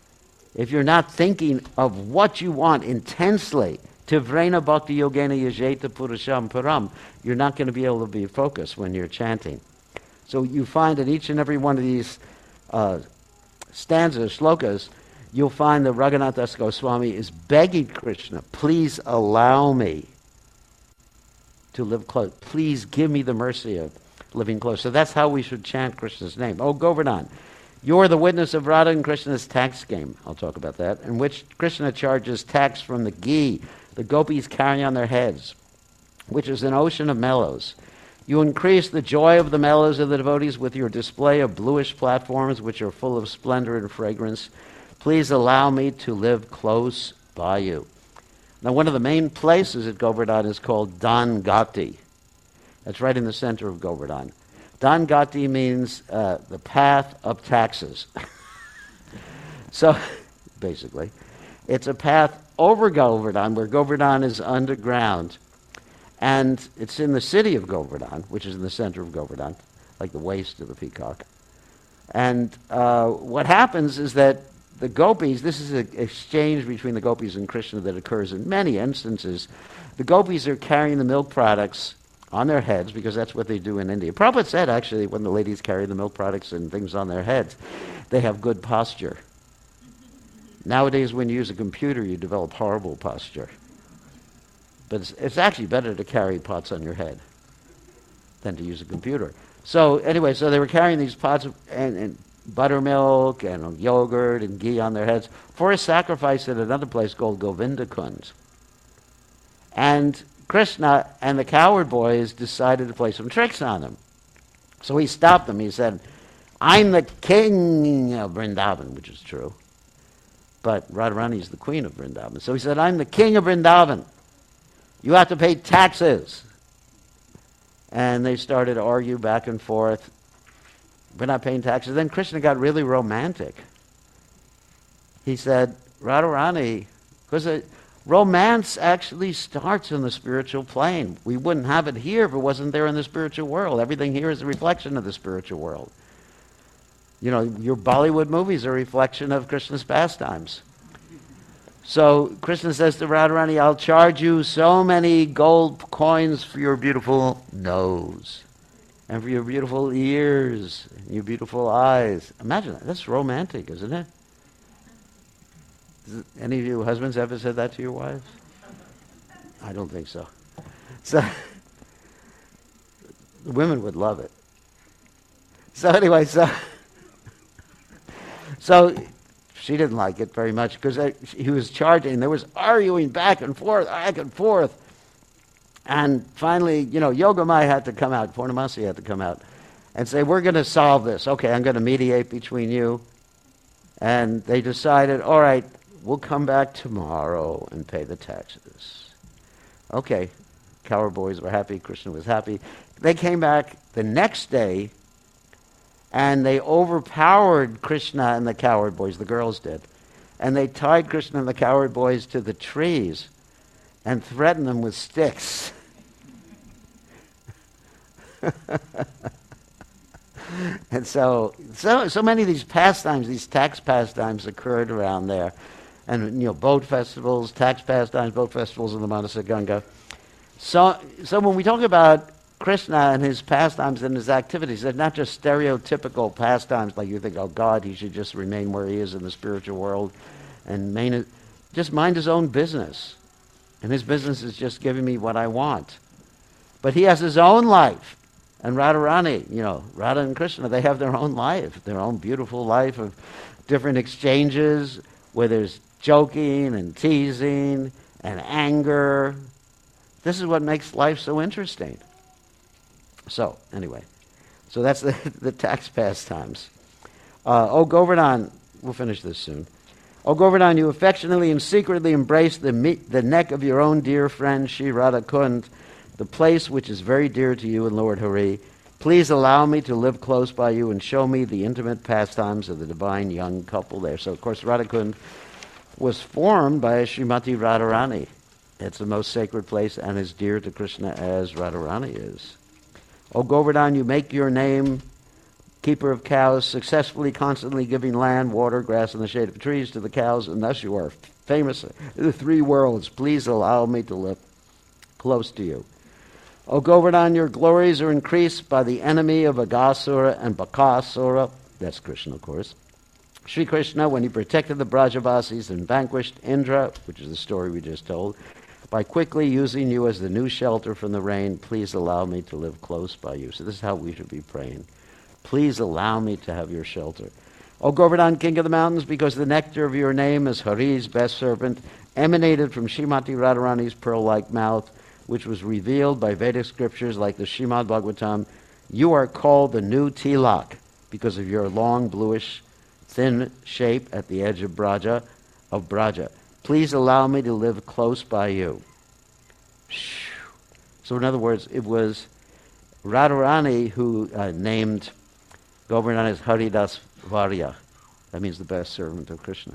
If you're not thinking of what you want intensely, Tivrena Bhakti Yogena Yajeta Purusham Param, you're not going to be able to be focused when you're chanting. So you find that each and every one of these uh, stanzas, shlokas, you'll find that Raghunath Das Goswami is begging Krishna, please allow me to live close. Please give me the mercy of living close. So that's how we should chant Krishna's name. Oh, Govardhan, you're the witness of Radha and Krishna's tax game. I'll talk about that. In which Krishna charges tax from the ghee the gopis carry on their heads, which is an ocean of mellows. You increase the joy of the mellows of the devotees with your display of bluish platforms, which are full of splendor and fragrance. Please allow me to live close by you. Now, one of the main places at Govardhan is called Dangati. That's right in the center of Govardhan. Dangati means uh, the path of taxes. So, basically, it's a path over Govardhan, where Govardhan is underground. And it's in the city of Govardhan, which is in the center of Govardhan, like the waist of the peacock. And uh, what happens is that the gopis, this is an exchange between the gopis and Krishna that occurs in many instances. The gopis are carrying the milk products on their heads, because that's what they do in India. Prabhupada said, actually, when the ladies carry the milk products and things on their heads, they have good posture. Nowadays, when you use a computer, you develop horrible posture. But it's, it's actually better to carry pots on your head than to use a computer. So anyway, so they were carrying these pots and, and buttermilk and yogurt and ghee on their heads for a sacrifice at another place called Govinda Kund. And Krishna and the coward boys decided to play some tricks on him. So he stopped them. He said, I'm the king of Vrindavan, which is true. But Radharani is the queen of Vrindavan. So he said, I'm the king of Vrindavan. You have to pay taxes. And they started to argue back and forth. We're not paying taxes. Then Krishna got really romantic. He said, Radharani, because romance actually starts in the spiritual plane. We wouldn't have it here if it wasn't there in the spiritual world. Everything here is a reflection of the spiritual world. You know, your Bollywood movies are a reflection of Krishna's pastimes. So Krishna says to Radharani, I'll charge you so many gold coins for your beautiful nose, and for your beautiful ears, and your beautiful eyes. Imagine that. That's romantic, isn't it? Does any of you husbands ever said that to your wives? I don't think so. So, the women would love it. So anyway, so, so she didn't like it very much because he was charging. There was arguing back and forth, back and forth. And finally, you know, Yogamaya had to come out, Purnamasi had to come out and say, we're going to solve this. Okay, I'm going to mediate between you. And they decided, all right, we'll come back tomorrow and pay the taxes. Okay, coward boys were happy, Krishna was happy. They came back the next day, and they overpowered Krishna and the coward boys, the girls did. And they tied Krishna and the coward boys to the trees and threatened them with sticks. And so, so so many of these pastimes, these tax pastimes occurred around there. And, you know, boat festivals, tax pastimes, boat festivals in the Manasa Ganga. So, so when we talk about Krishna and his pastimes and his activities, they're not just stereotypical pastimes like you think, oh, God, he should just remain where he is in the spiritual world and main, just mind his own business. And his business is just giving me what I want. But he has his own life. And Radharani, you know, Radha and Krishna, they have their own life, their own beautiful life of different exchanges where there's joking and teasing and anger. This is what makes life so interesting. So, anyway, so that's the, the tax pastimes. Uh, oh, Govardhan, we'll finish this soon. O Govardhan, you affectionately and secretly embrace the, me- the neck of your own dear friend, Shri Radha Kund, the place which is very dear to you and Lord Hari. Please allow me to live close by you and show me the intimate pastimes of the divine young couple there. So, of course, Radha Kund was formed by Srimati Radharani. It's the most sacred place and as dear to Krishna as Radharani is. O Govardhan, you make your name keeper of cows, successfully, constantly giving land, water, grass, and the shade of trees to the cows, and thus you are famous in the three worlds. Please allow me to live close to you. O Govardhan, your glories are increased by the enemy of Agasura and Bakasura. That's Krishna, of course. Sri Krishna, when he protected the Brajavasis and vanquished Indra, which is the story we just told, by quickly using you as the new shelter from the rain, please allow me to live close by you. So this is how we should be praying. Please allow me to have your shelter. O Govardhan, king of the mountains, because the nectar of your name is Hari's best servant, emanated from Srimati Radharani's pearl-like mouth, which was revealed by Vedic scriptures like the Srimad Bhagavatam, you are called the new Tilak because of your long, bluish, thin shape at the edge of Braja, of Braja. Please allow me to live close by you. So in other words, it was Radharani who uh, named Govardhan as Haridas Varya. That means the best servant of Krishna.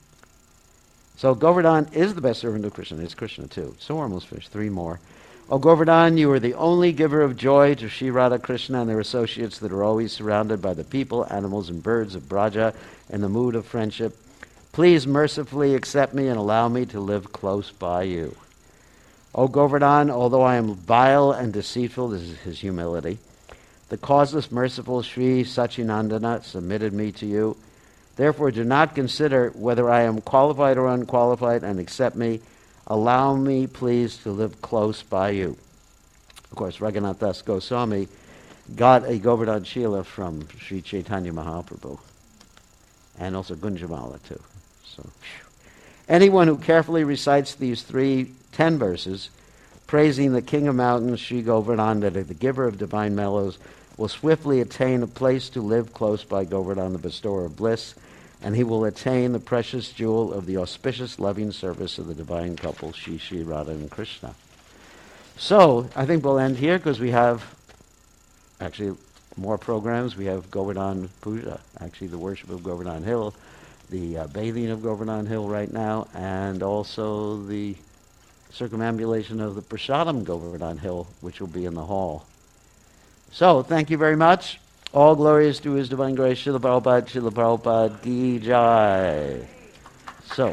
So Govardhan is the best servant of Krishna. It's Krishna too. So we're almost finished. Three more. O Govardhan, you are the only giver of joy to Sri Radha Krishna and their associates that are always surrounded by the people, animals, and birds of Braja in the mood of friendship. Please mercifully accept me and allow me to live close by you. O Govardhan, although I am vile and deceitful, this is his humility, the causeless, merciful Sri Sachinandana submitted me to you. Therefore, do not consider whether I am qualified or unqualified, and accept me. Allow me, please, to live close by you. Of course, Raghunath Das Goswami got a Govardhan Shila from Sri Chaitanya Mahaprabhu, and also Gunjamala too. So, phew. Anyone who carefully recites these three, ten verses, praising the King of Mountains, Sri Govardhana, the giver of divine mellows, will swiftly attain a place to live close by Govardhan, the bestower of bliss, and he will attain the precious jewel of the auspicious loving service of the divine couple, Shri Shri Radha and Krishna. So, I think we'll end here because we have actually more programs. We have Govardhan Puja, actually the worship of Govardhan Hill, the uh, bathing of Govardhan Hill right now, and also the circumambulation of the Prasadam Govardhan Hill, which will be in the hall. So, thank you very much. All glories to His Divine Grace, Srila Prabhupada, Srila Prabhupada Ki Jai. So,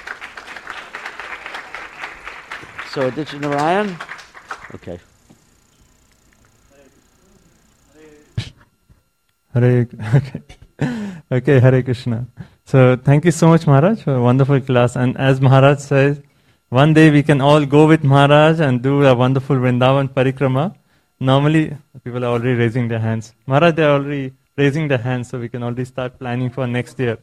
so Aditya Narayan? Okay. Hare, okay. Okay, Hare Krishna. So, thank you so much, Maharaj, for a wonderful class. And as Maharaj says, one day we can all go with Maharaj and do a wonderful Vrindavan Parikrama. Normally, people are already raising their hands. Maharaj, they are already raising their hands, so we can already start planning for next year.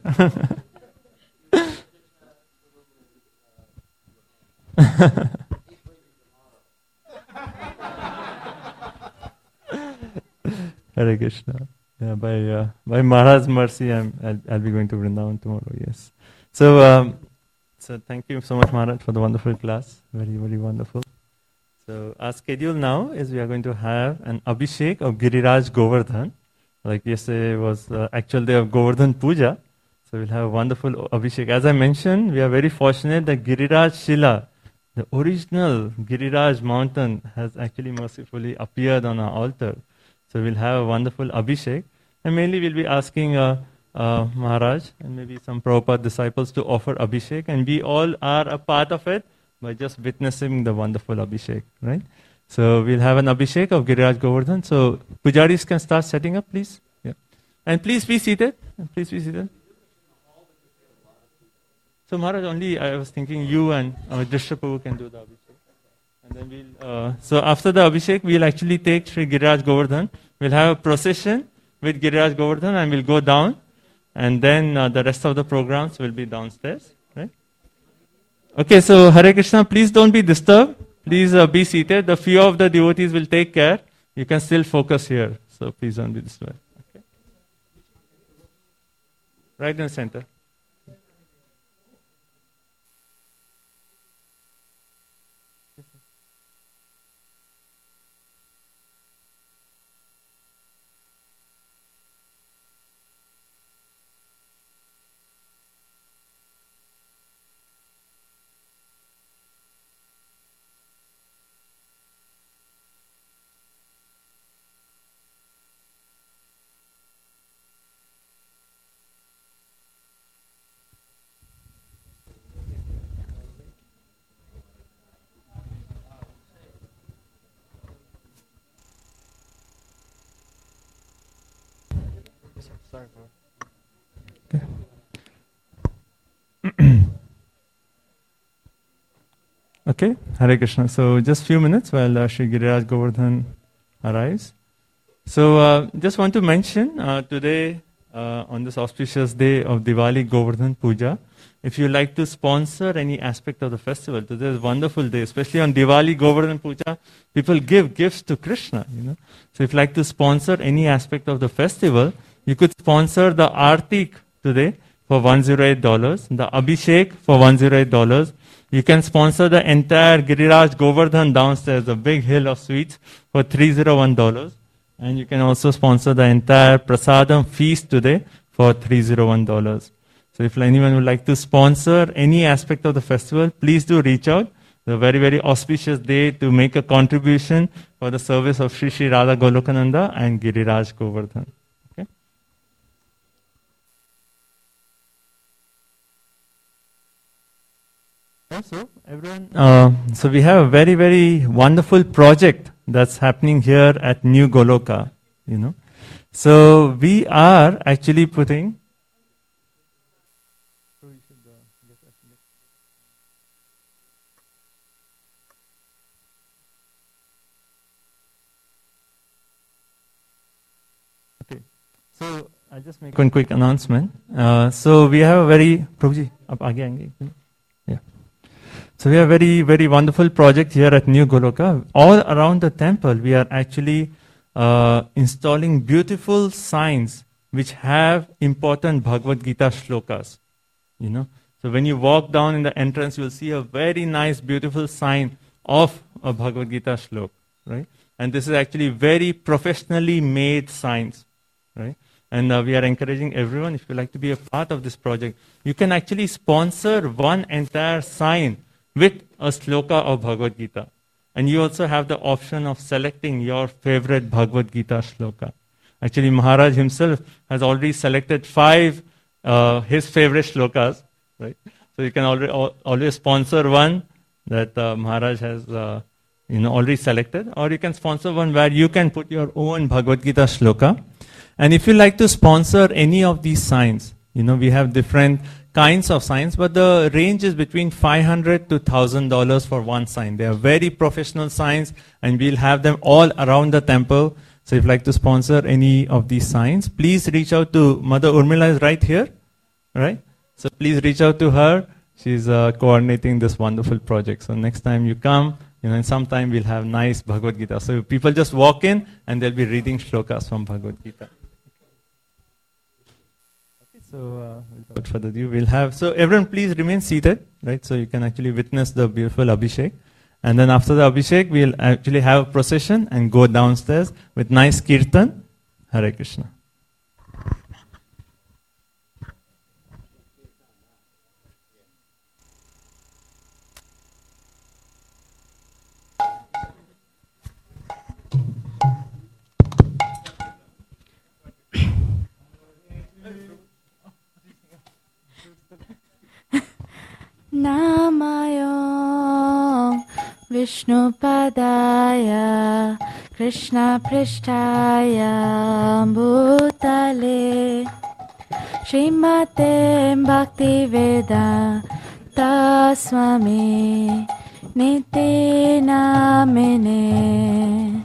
Hare Krishna. Yeah, by uh, by Maharaj's mercy, I'm, I'll, I'll be going to Vrindavan tomorrow, yes. So, um, so thank you so much, Maharaj, for the wonderful class. Very, very wonderful. So our schedule now is we are going to have an Abhishek of Giriraj Govardhan. Like yesterday was the actual day of Govardhan Puja. So we'll have a wonderful Abhishek. As I mentioned, we are very fortunate that Giriraj Shila, the original Giriraj mountain, has actually mercifully appeared on our altar. So we'll have a wonderful Abhishek. And mainly we'll be asking uh, uh, Maharaj and maybe some Prabhupada disciples to offer Abhishek. And we all are a part of it by just witnessing the wonderful Abhishek, right? So we'll have an Abhishek of Giriraj Govardhan. So pujaris can start setting up, please. Yeah. And please be seated. Please be seated. So Maharaj, only I was thinking you and uh, Drishya Prabhu can do the Abhishek. And then we'll, uh, so after the Abhishek, we'll actually take Sri Giriraj Govardhan. We'll have a procession with Giriraj Govardhan and we'll go down. And then uh, the rest of the programs will be downstairs, right? Okay, so Hare Krishna, please don't be disturbed. Please uh, be seated. The few of the devotees will take care. You can still focus here. So please don't be disturbed. Okay. Right in the center. Sorry, bro. Okay. Okay, Hare Krishna. So just few minutes while uh, Sri Giriraj Govardhan arrives. So uh, just want to mention uh, today uh, on this auspicious day of Diwali Govardhan Puja, if you like to sponsor any aspect of the festival, today is a wonderful day, especially on Diwali Govardhan Puja, people give gifts to Krishna, you know. So if you like to sponsor any aspect of the festival, you could sponsor the Artik today for one hundred eight dollars, the Abhishek for one hundred eight dollars. You can sponsor the entire Giriraj Govardhan downstairs, the big hill of sweets, for three hundred one dollars. And you can also sponsor the entire Prasadam feast today for three hundred one dollars. So if anyone would like to sponsor any aspect of the festival, please do reach out. It's a very, very auspicious day to make a contribution for the service of Sri Sri Radha Golokananda and Giriraj Govardhan. Okay? Also, everyone, uh, so we have a very, very wonderful project that's happening here at New Goloka, you know. So we are actually putting. Okay, so I'll just make one quick announcement. Uh, so we have a very, Prabhuji, up aage, aage, yeah. So we have a very, very wonderful project here at New Goloka. All around the temple, we are actually uh, installing beautiful signs which have important Bhagavad Gita shlokas. You know, so when you walk down in the entrance, you will see a very nice, beautiful sign of a Bhagavad Gita shlok, right? And this is actually very professionally made signs, right? And uh, we are encouraging everyone, if you like to be a part of this project, you can actually sponsor one entire sign with a shloka of Bhagavad Gita. And you also have the option of selecting your favorite Bhagavad Gita shloka. Actually, Maharaj himself has already selected five uh, his favorite shlokas, right? So you can already, al- always sponsor one that uh, Maharaj has uh, you know, already selected, or you can sponsor one where you can put your own Bhagavad Gita shloka. And if you like to sponsor any of these signs, you know, we have different kinds of signs, but the range is between five hundred to one thousand dollars for one sign. They are very professional signs, and we'll have them all around the temple. So if you'd like to sponsor any of these signs, please reach out to Mother Urmila is right here, right? So please reach out to her. She's uh, coordinating this wonderful project. So next time you come, you know, in some time we'll have nice Bhagavad Gita. So people just walk in and they'll be reading shlokas from Bhagavad Gita. So, uh, without further ado, we'll have, so everyone please remain seated, right? So you can actually witness the beautiful Abhishek. And then after the Abhishek, we'll actually have a procession and go downstairs with nice kirtan. Hare Krishna. Namayom Vishnu Padaya Krishna Prishtaya Bhutale Srimate Bhakti Vedanta Swami Niti Namine.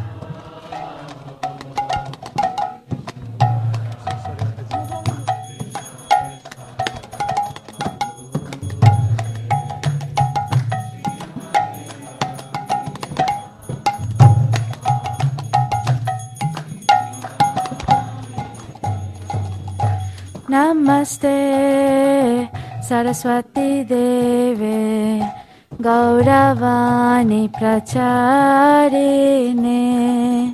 Namaste Saraswati Deve Gauravani Pracharine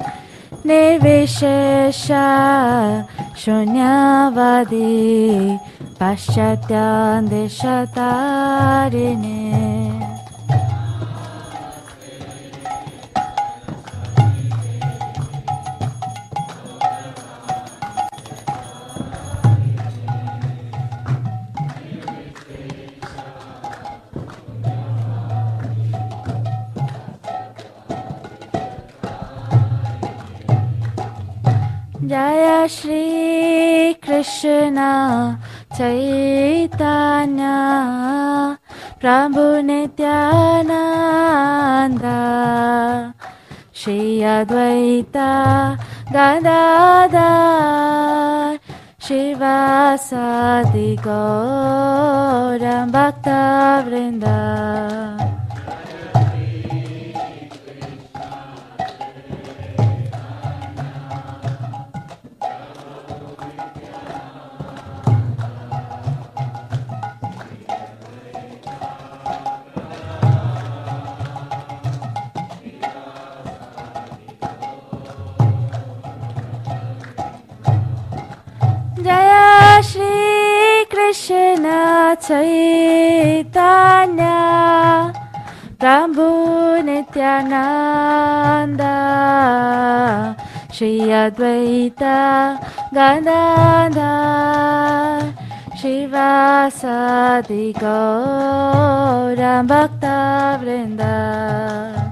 Nirvishesha Shunyavadi Paschatyan Deshatarine. Jaya Shri Krishna Chaitanya Prabhu Nityananda Shri Advaita Gadadhar Shivasadi Gaura Bhakta Vrinda. Jaya Shri Krishna Chaitanya Prabhu Nityananda Shri Advaita Gadadhar Shivasadi Gaura Bhakta Vrinda.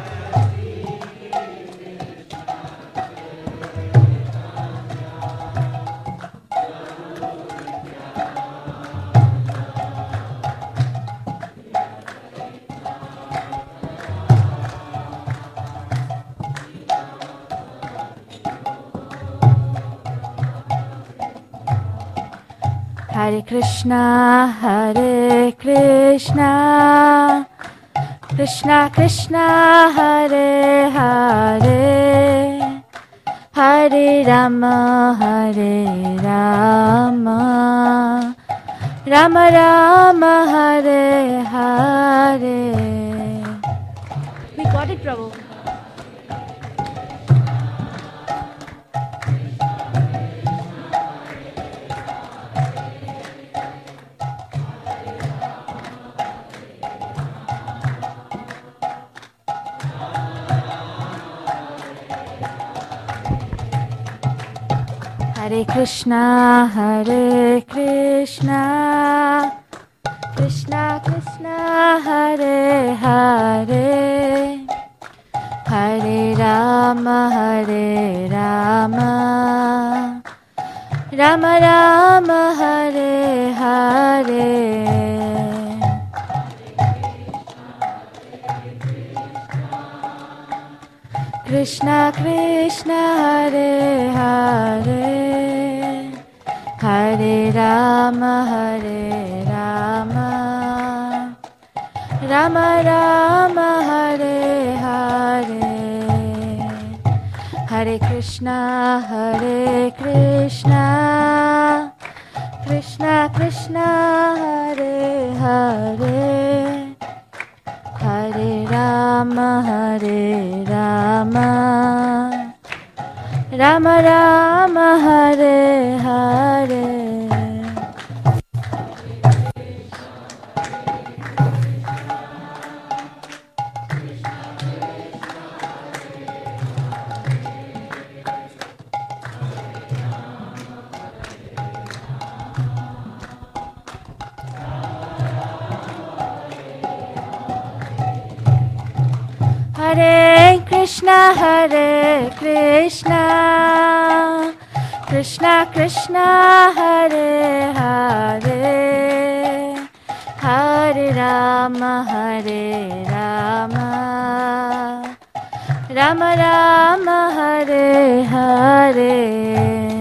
Hare Krishna, Hare Krishna, Krishna Krishna, Hare Hare, Hare Rama, Hare Rama, Rama Rama, Hare Hare. We got it, Prabhu. Hare Krishna, Hare Krishna, Krishna Krishna, Hare Hare, Hare Rama, Hare Rama, Rama Rama, Hare Hare. Krishna Krishna, Hare Hare, Hare Rama, Hare Rama, Rama Rama, Hare Hare. Hare Krishna, Hare Krishna, Krishna Krishna, Hare Hare, Hare Rama, Hare Rama, Rama Rama, Hare Hare. Hare Krishna, Hare Krishna, Krishna Krishna, Hare Hare, Hare Rama, Hare Rama, Rama Rama, Hare Hare.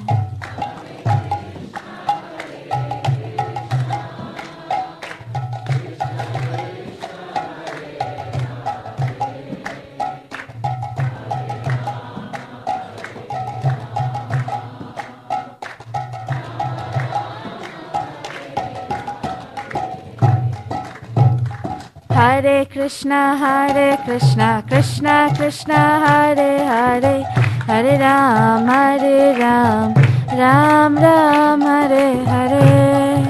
Hare Krishna, Hare Krishna, Krishna Krishna, Hare Hare, Hare Ram, Hare Ram, Ram Ram, Hare Hare.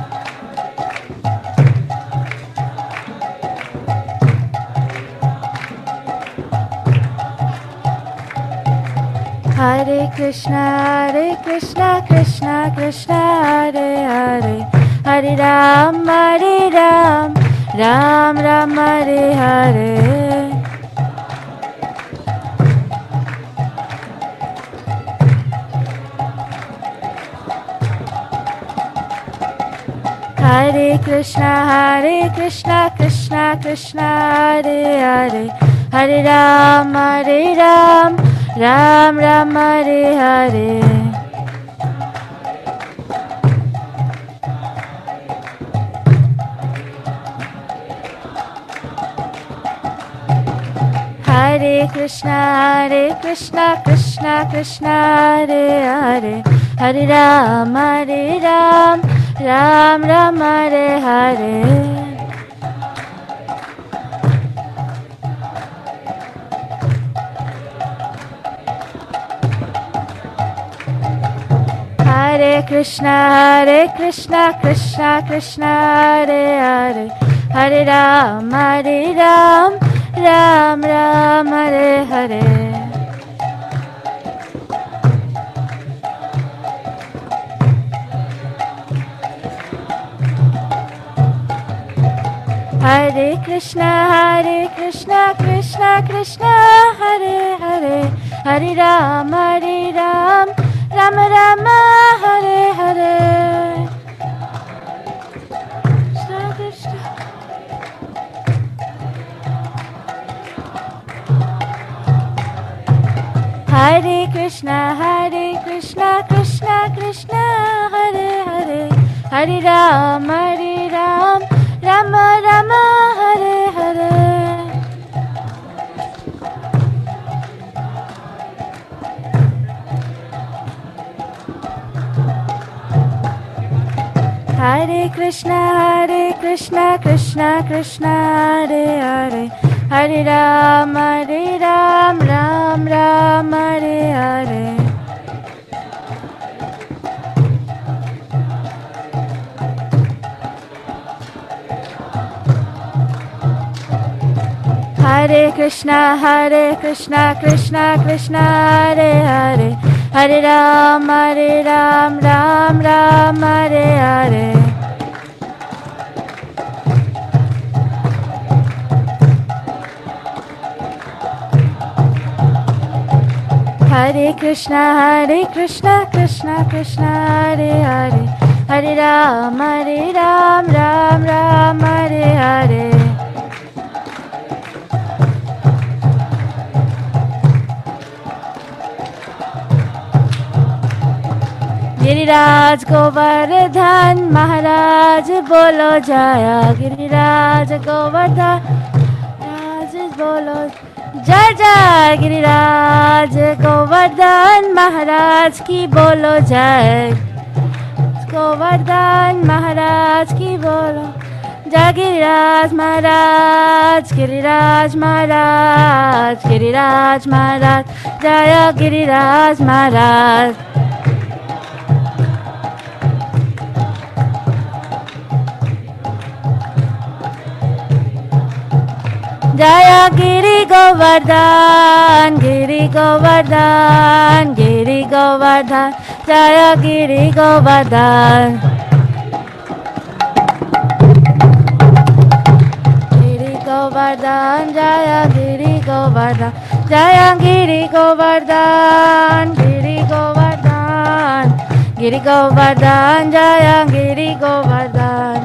Hare Krishna, Hare Krishna, Krishna Krishna, Hare Hare, Hare Ram, Hare Ram, Ram Ram, Hare Hare. Hare Krishna, Hare Krishna, Krishna Krishna, Hare Hare, Hare Ram, Hare Ram, Ram Ram, Hare Hare. Hare Krishna, Hare Krishna, Krishna Krishna, Hare Hare, Hare Ram, Hare Ram, Ram Ram, Hare Hare. Hare Krishna, Hare Krishna, Krishna Krishna, Hare Hare, Hare Ram, Hare Ram, Ram Ram, Hare Hare. Krishna, Hare Krishna, Krishna Krishna, Hare Hare, Hare Ram, Hare Ram, Rama Rama, Hare Hare. Krishna Krishna. Hare Krishna, Hare Krishna, Krishna Krishna, Hare Hare, Hare Ram, Hare Ram, Rama Rama, Hare Hare. Hare Krishna, Hare Krishna, Krishna Krishna, Hare Hare, Hare Ram, Hare Ram, Ram Ram, Hare Hare. Hare Krishna, Hare Krishna, Krishna Krishna, Hare Hare, Hare Ram, Hare Ram, Ram Ram, Hare Hare. Hare Krishna, Hare Krishna, Krishna Krishna, Hare Hare, Hare Ram, Hare Ram, Ram Ram, Hare Hare. Giriraj Govardhan महाराज बोलो जया, गिरिराज गोवर्धन राज बोलो जय जय, गिरिराज गोवर्धन महाराज की बोलो जय, गोवर्धन महाराज की बोलो जय, गिरिराज महाराज, गिरिराज महाराज, गिरिराज महाराज, जय गिरिराज महाराज. Jaya Giri Govardhan, Giri Govardhan, Giri Govardhan, Jaya Giri Govardhan. Giri Govardhan, Jaya Giri Govardhan, Jaya Giri Govardhan, Giri Govardhan, Giri Govardhan, Jaya Giri Govardhan.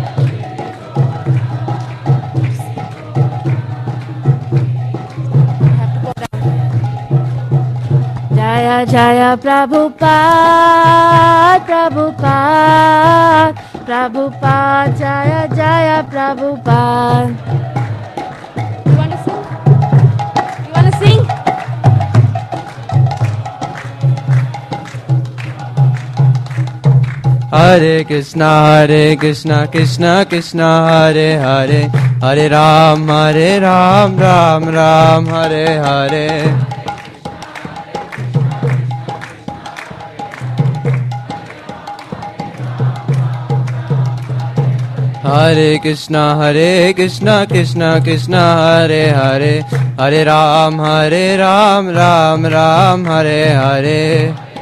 Jaya Jaya Prabhupada, Prabhupada, Prabhupada, Jaya Jaya Prabhupada. You want to sing? You want to sing? Hare Krishna, Hare Krishna, Krishna Krishna, Hare Hare, Hare Ram, Hare Ram, Ram Ram, Hare Hare. Hare Krishna, Hare Krishna, Krishna Krishna, Hare Hare, Hare Ram, Hare Ram, Ram Ram, Hare Hare.